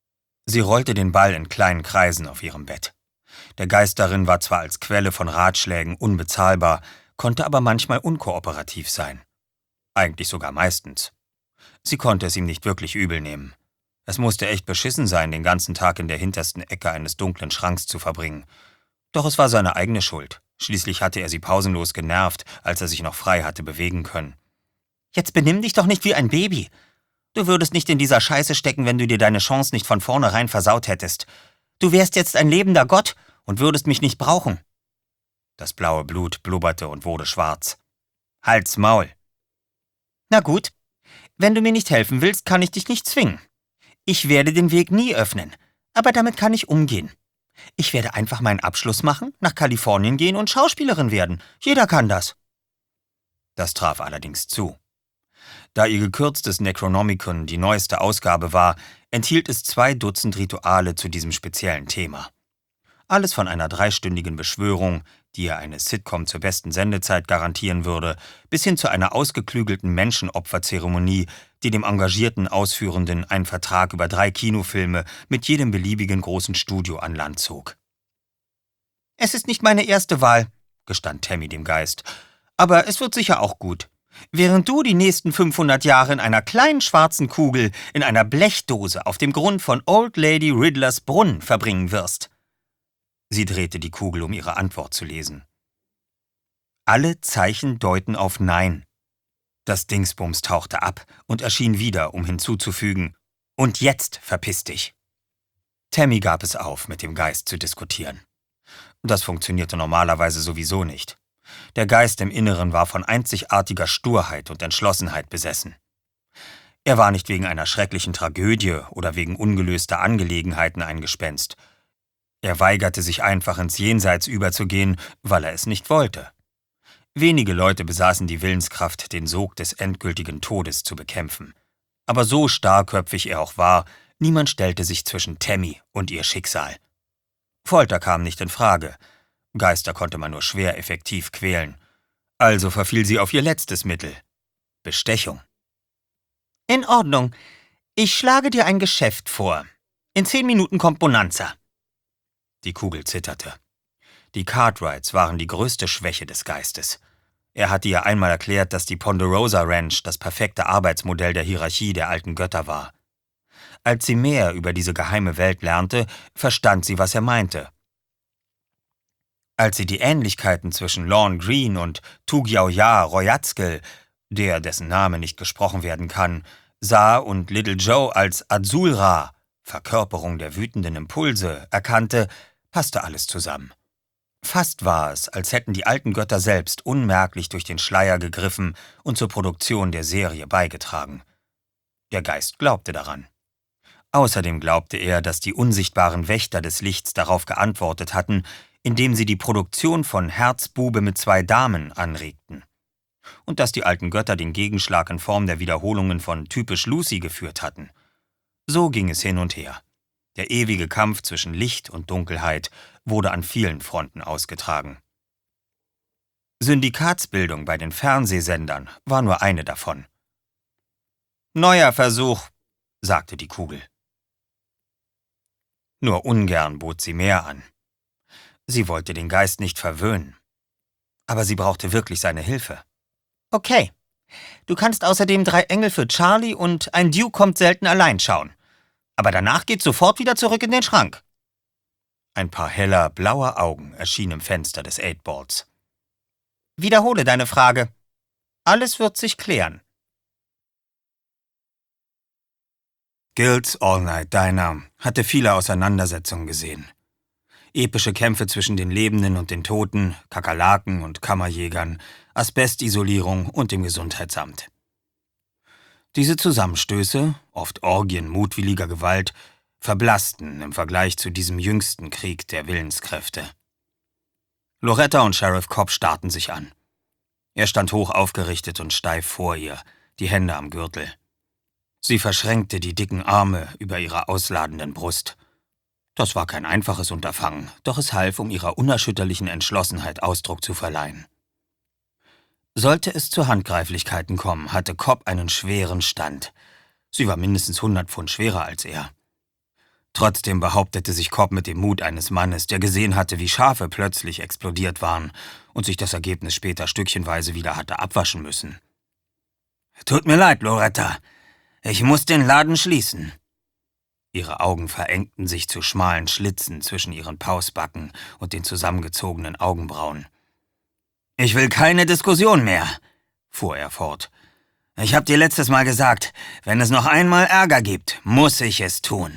Sie rollte den Ball in kleinen Kreisen auf ihrem Bett. Der Geist darin war zwar als Quelle von Ratschlägen unbezahlbar, konnte aber manchmal unkooperativ sein. Eigentlich sogar meistens. Sie konnte es ihm nicht wirklich übel nehmen. Es musste echt beschissen sein, den ganzen Tag in der hintersten Ecke eines dunklen Schranks zu verbringen. Doch es war seine eigene Schuld. Schließlich hatte er sie pausenlos genervt, als er sich noch frei hatte bewegen können. »Jetzt benimm dich doch nicht wie ein Baby. Du würdest nicht in dieser Scheiße stecken, wenn du dir deine Chance nicht von vornherein versaut hättest. Du wärst jetzt ein lebender Gott und würdest mich nicht brauchen.« Das blaue Blut blubberte und wurde schwarz. »Halt's Maul!« »Na gut, wenn du mir nicht helfen willst, kann ich dich nicht zwingen. Ich werde den Weg nie öffnen, aber damit kann ich umgehen. Ich werde einfach meinen Abschluss machen, nach Kalifornien gehen und Schauspielerin werden. Jeder kann das.« Das traf allerdings zu. Da ihr gekürztes Necronomicon die neueste Ausgabe war, enthielt es 2 Dutzend Rituale zu diesem speziellen Thema. Alles von einer 3-stündigen Beschwörung, die ihr eine Sitcom zur besten Sendezeit garantieren würde, bis hin zu einer ausgeklügelten Menschenopferzeremonie, die dem engagierten Ausführenden einen Vertrag über 3 Kinofilme mit jedem beliebigen großen Studio an Land zog. »Es ist nicht meine erste Wahl«, gestand Tammy dem Geist, »aber es wird sicher auch gut. Während du die nächsten 500 Jahre in einer kleinen schwarzen Kugel in einer Blechdose auf dem Grund von Old Lady Riddlers Brunnen verbringen wirst.« Sie drehte die Kugel, um ihre Antwort zu lesen. Alle Zeichen deuten auf Nein. Das Dingsbums tauchte ab und erschien wieder, um hinzuzufügen: »Und jetzt verpiss dich.« Tammy gab es auf, mit dem Geist zu diskutieren. Das funktionierte normalerweise sowieso nicht. Der Geist im Inneren war von einzigartiger Sturheit und Entschlossenheit besessen. Er war nicht wegen einer schrecklichen Tragödie oder wegen ungelöster Angelegenheiten ein Gespenst. Er weigerte sich einfach ins Jenseits überzugehen, weil er es nicht wollte. Wenige Leute besaßen die Willenskraft, den Sog des endgültigen Todes zu bekämpfen. Aber so starrköpfig er auch war, niemand stellte sich zwischen Tammy und ihr Schicksal. Folter kam nicht in Frage. Geister konnte man nur schwer effektiv quälen. Also verfiel sie auf ihr letztes Mittel: Bestechung. »In Ordnung. Ich schlage dir ein Geschäft vor. In 10 Minuten kommt Bonanza.« Die Kugel zitterte. Die Cartwrights waren die größte Schwäche des Geistes. Er hatte ihr einmal erklärt, dass die Ponderosa Ranch das perfekte Arbeitsmodell der Hierarchie der alten Götter war. Als sie mehr über diese geheime Welt lernte, verstand sie, was er meinte. Als sie die Ähnlichkeiten zwischen Lorne Green und Tugyauja Royatzkel, dessen Name nicht gesprochen werden kann, sah und Little Joe als Azul-Ra, Verkörperung der wütenden Impulse, erkannte, passte alles zusammen. Fast war es, als hätten die alten Götter selbst unmerklich durch den Schleier gegriffen und zur Produktion der Serie beigetragen. Der Geist glaubte daran. Außerdem glaubte er, dass die unsichtbaren Wächter des Lichts darauf geantwortet hatten, indem sie die Produktion von Herzbube mit 2 Damen anregten. Und dass die alten Götter den Gegenschlag in Form der Wiederholungen von Typisch Lucy geführt hatten. So ging es hin und her. Der ewige Kampf zwischen Licht und Dunkelheit wurde an vielen Fronten ausgetragen. Syndikatsbildung bei den Fernsehsendern war nur eine davon. »Neuer Versuch«, sagte die Kugel. Nur ungern bot sie mehr an. Sie wollte den Geist nicht verwöhnen. Aber sie brauchte wirklich seine Hilfe. »Okay. Du kannst außerdem 3 Engel für Charlie und ein Duke kommt selten allein schauen. Aber danach geht's sofort wieder zurück in den Schrank.« Ein paar heller, blauer Augen erschienen im Fenster des 8-Balls. »Wiederhole deine Frage. Alles wird sich klären.« Guild's All-Night Diner hatte viele Auseinandersetzungen gesehen. Epische Kämpfe zwischen den Lebenden und den Toten, Kakerlaken und Kammerjägern, Asbestisolierung und dem Gesundheitsamt. Diese Zusammenstöße, oft Orgien mutwilliger Gewalt, verblassten im Vergleich zu diesem jüngsten Krieg der Willenskräfte. Loretta und Sheriff Cobb starrten sich an. Er stand hoch aufgerichtet und steif vor ihr, die Hände am Gürtel. Sie verschränkte die dicken Arme über ihrer ausladenden Brust. Das war kein einfaches Unterfangen, doch es half, um ihrer unerschütterlichen Entschlossenheit Ausdruck zu verleihen. Sollte es zu Handgreiflichkeiten kommen, hatte Cobb einen schweren Stand. Sie war mindestens 100 Pfund schwerer als er. Trotzdem behauptete sich Cobb mit dem Mut eines Mannes, der gesehen hatte, wie Schafe plötzlich explodiert waren und sich das Ergebnis später stückchenweise wieder hatte abwaschen müssen. »Tut mir leid, Loretta. Ich muss den Laden schließen.« Ihre Augen verengten sich zu schmalen Schlitzen zwischen ihren Pausbacken und den zusammengezogenen Augenbrauen. »Ich will keine Diskussion mehr«, fuhr er fort. »Ich hab dir letztes Mal gesagt, wenn es noch einmal Ärger gibt, muss ich es tun.«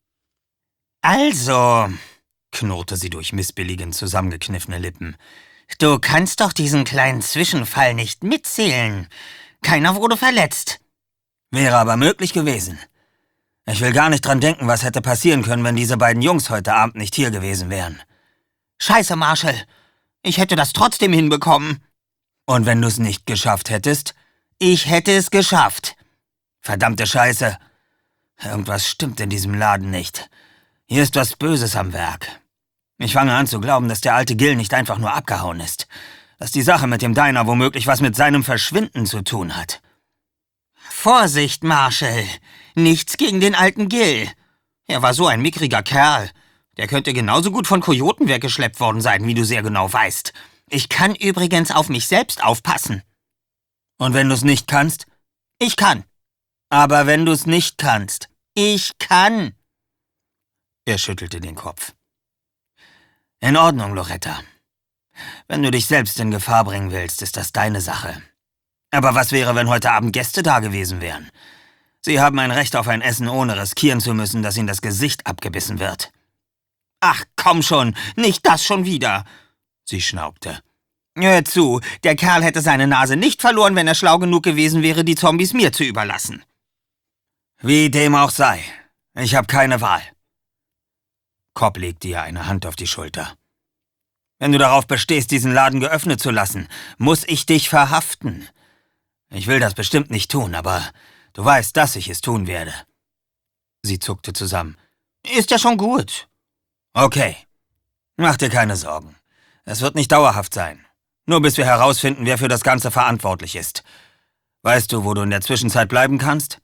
»Also«, knurrte sie durch missbilligend zusammengekniffene Lippen, »du kannst doch diesen kleinen Zwischenfall nicht mitzählen. Keiner wurde verletzt.« »Wäre aber möglich gewesen. Ich will gar nicht dran denken, was hätte passieren können, wenn diese beiden Jungs heute Abend nicht hier gewesen wären.« »Scheiße, Marshall. Ich hätte das trotzdem hinbekommen.« »Und wenn du es nicht geschafft hättest?« »Ich hätte es geschafft.« »Verdammte Scheiße. Irgendwas stimmt in diesem Laden nicht. Hier ist was Böses am Werk. Ich fange an zu glauben, dass der alte Gil nicht einfach nur abgehauen ist. Dass die Sache mit dem Diner womöglich was mit seinem Verschwinden zu tun hat.« »Vorsicht, Marshall. Nichts gegen den alten Gil. Er war so ein mickriger Kerl. Der könnte genauso gut von Kojoten weggeschleppt worden sein, wie du sehr genau weißt. Ich kann übrigens auf mich selbst aufpassen.« »Und wenn du es nicht kannst?« »Ich kann.« »Aber wenn du es nicht kannst?« »Ich kann.« Er schüttelte den Kopf. »In Ordnung, Loretta. Wenn du dich selbst in Gefahr bringen willst, ist das deine Sache. Aber was wäre, wenn heute Abend Gäste da gewesen wären? Sie haben ein Recht auf ein Essen, ohne riskieren zu müssen, dass ihnen das Gesicht abgebissen wird.« »Ach, komm schon, nicht das schon wieder«, sie schnaubte. »Hör zu, der Kerl hätte seine Nase nicht verloren, wenn er schlau genug gewesen wäre, die Zombies mir zu überlassen.« »Wie dem auch sei. Ich habe keine Wahl.« Cobb legte ihr eine Hand auf die Schulter. »Wenn du darauf bestehst, diesen Laden geöffnet zu lassen, muss ich dich verhaften. Ich will das bestimmt nicht tun, aber du weißt, dass ich es tun werde.« Sie zuckte zusammen. »Ist ja schon gut.« »Okay. Mach dir keine Sorgen. Es wird nicht dauerhaft sein. Nur bis wir herausfinden, wer für das Ganze verantwortlich ist. Weißt du, wo du in der Zwischenzeit bleiben kannst?«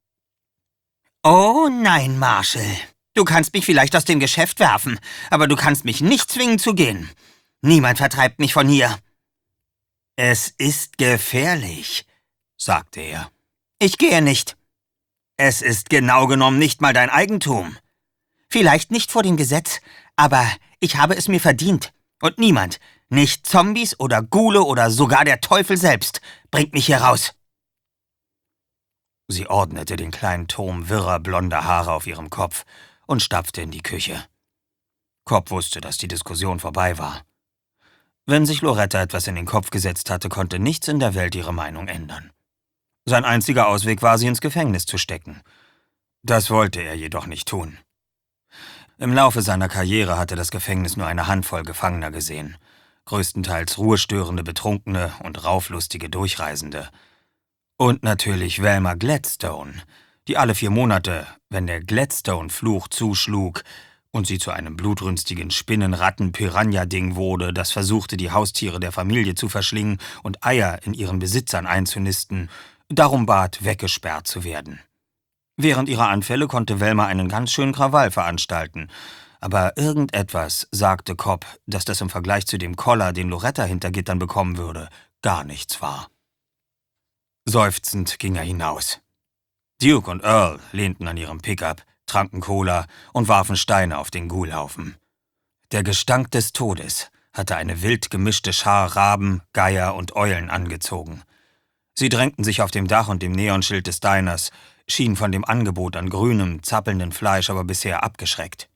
»Oh nein, Marshall. Du kannst mich vielleicht aus dem Geschäft werfen, aber du kannst mich nicht zwingen zu gehen. Niemand vertreibt mich von hier.« »Es ist gefährlich«, sagte er. »Ich gehe nicht.« »Es ist genau genommen nicht mal dein Eigentum.« »Vielleicht nicht vor dem Gesetz, aber ich habe es mir verdient. Und niemand, nicht Zombies oder Ghule oder sogar der Teufel selbst, bringt mich hier raus.« Sie ordnete den kleinen Turm wirrer blonder Haare auf ihrem Kopf und stapfte in die Küche. Cobb wusste, dass die Diskussion vorbei war. Wenn sich Loretta etwas in den Kopf gesetzt hatte, konnte nichts in der Welt ihre Meinung ändern. Sein einziger Ausweg war, sie ins Gefängnis zu stecken. Das wollte er jedoch nicht tun. Im Laufe seiner Karriere hatte das Gefängnis nur eine Handvoll Gefangener gesehen, größtenteils ruhestörende Betrunkene und rauflustige Durchreisende. Und natürlich Velma Gladstone, die alle 4 Monate, wenn der Gladstone-Fluch zuschlug und sie zu einem blutrünstigen Spinnenratten-Piranha-Ding wurde, das versuchte, die Haustiere der Familie zu verschlingen und Eier in ihren Besitzern einzunisten, darum bat, weggesperrt zu werden. Während ihrer Anfälle konnte Velma einen ganz schönen Krawall veranstalten, aber irgendetwas sagte Cobb, dass das im Vergleich zu dem Koller, den Loretta hinter Gittern bekommen würde, gar nichts war. Seufzend ging er hinaus. Duke und Earl lehnten an ihrem Pickup, tranken Cola und warfen Steine auf den Ghoulhaufen. Der Gestank des Todes hatte eine wild gemischte Schar Raben, Geier und Eulen angezogen. Sie drängten sich auf dem Dach und dem Neonschild des Diners, schienen von dem Angebot an grünem, zappelndem Fleisch aber bisher abgeschreckt.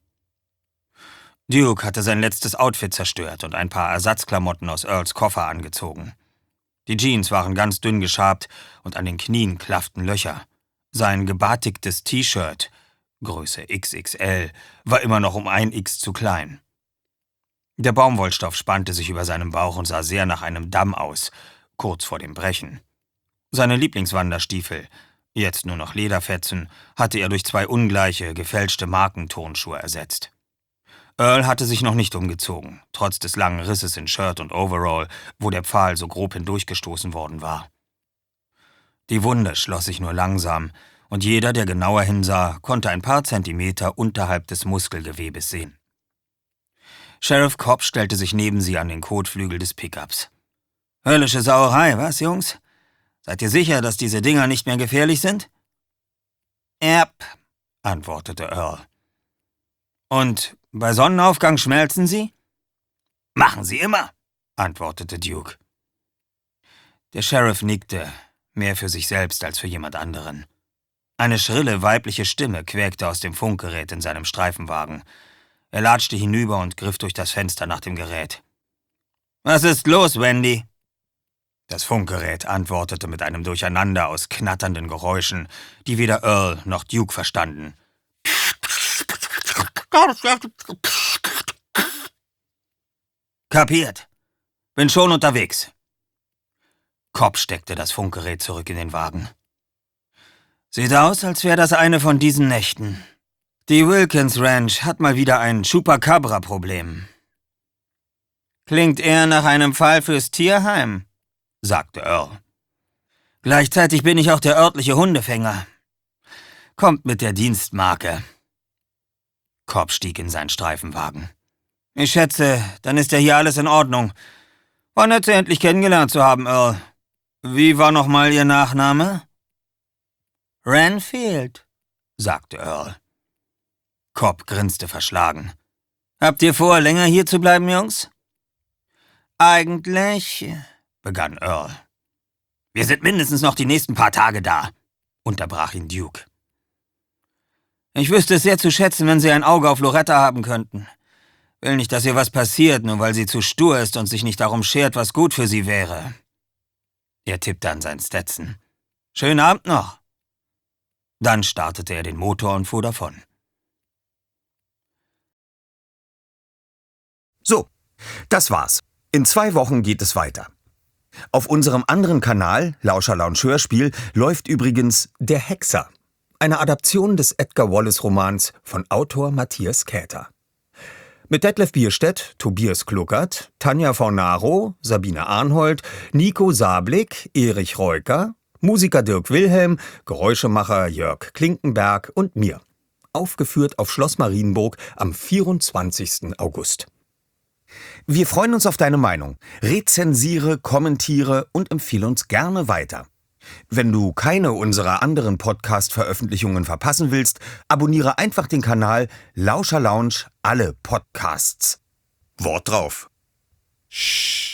Duke hatte sein letztes Outfit zerstört und ein paar Ersatzklamotten aus Earls Koffer angezogen. Die Jeans waren ganz dünn geschabt und an den Knien klafften Löcher. Sein gebatiktes T-Shirt, Größe XXL, war immer noch um ein X zu klein. Der Baumwollstoff spannte sich über seinem Bauch und sah sehr nach einem Damm aus, kurz vor dem Brechen. Seine Lieblingswanderstiefel, jetzt nur noch Lederfetzen, hatte er durch 2 ungleiche, gefälschte Markenturnschuhe ersetzt. Earl hatte sich noch nicht umgezogen, trotz des langen Risses in Shirt und Overall, wo der Pfahl so grob hindurchgestoßen worden war. Die Wunde schloss sich nur langsam, und jeder, der genauer hinsah, konnte ein paar Zentimeter unterhalb des Muskelgewebes sehen. Sheriff Cobb stellte sich neben sie an den Kotflügel des Pickups. »Höllische Sauerei, was, Jungs? Seid ihr sicher, dass diese Dinger nicht mehr gefährlich sind?« »Yep«, antwortete Earl. »Und bei Sonnenaufgang schmelzen sie?« »Machen sie immer«, antwortete Duke. Der Sheriff nickte, mehr für sich selbst als für jemand anderen. Eine schrille weibliche Stimme quäkte aus dem Funkgerät in seinem Streifenwagen. Er latschte hinüber und griff durch das Fenster nach dem Gerät. »Was ist los, Wendy?« Das Funkgerät antwortete mit einem Durcheinander aus knatternden Geräuschen, die weder Earl noch Duke verstanden. »Kapiert. Bin schon unterwegs.« Cobb steckte das Funkgerät zurück in den Wagen. »Sieht aus, als wäre das eine von diesen Nächten. Die Wilkins Ranch hat mal wieder ein Chupacabra-Problem.« »Klingt eher nach einem Fall fürs Tierheim«, sagte Earl. »Gleichzeitig bin ich auch der örtliche Hundefänger. Kommt mit der Dienstmarke.« Cobb stieg in seinen Streifenwagen. »Ich schätze, dann ist ja hier alles in Ordnung. War nett, Sie endlich kennengelernt zu haben, Earl. Wie war nochmal Ihr Nachname?« »Renfield«, sagte Earl. Cobb grinste verschlagen. »Habt ihr vor, länger hier zu bleiben, Jungs?« »Eigentlich«, begann Earl. »Wir sind mindestens noch die nächsten paar Tage da«, unterbrach ihn Duke. »Ich wüsste es sehr zu schätzen, wenn Sie ein Auge auf Loretta haben könnten. Will nicht, dass ihr was passiert, nur weil sie zu stur ist und sich nicht darum schert, was gut für sie wäre.« Er tippte an sein Stetson. »Schönen Abend noch.« Dann startete er den Motor und fuhr davon. So, das war's. In 2 Wochen geht es weiter. Auf unserem anderen Kanal, Lauscher Lounge Hörspiel, läuft übrigens Der Hexer, eine Adaption des Edgar-Wallace-Romans von Autor Matthias Käther. Mit Detlef Bierstedt, Tobias Kluckert, Tanja Fornaro, Sabine Arnhold, Nico Sablik, Erich Reuker, Musiker Dirk Wilhelm, Geräuschemacher Jörg Klinkenberg und mir. Aufgeführt auf Schloss Marienburg am 24. August. Wir freuen uns auf deine Meinung. Rezensiere, kommentiere und empfehle uns gerne weiter. Wenn du keine unserer anderen Podcast-Veröffentlichungen verpassen willst, abonniere einfach den Kanal Lauscher Lounge alle Podcasts. Wort drauf.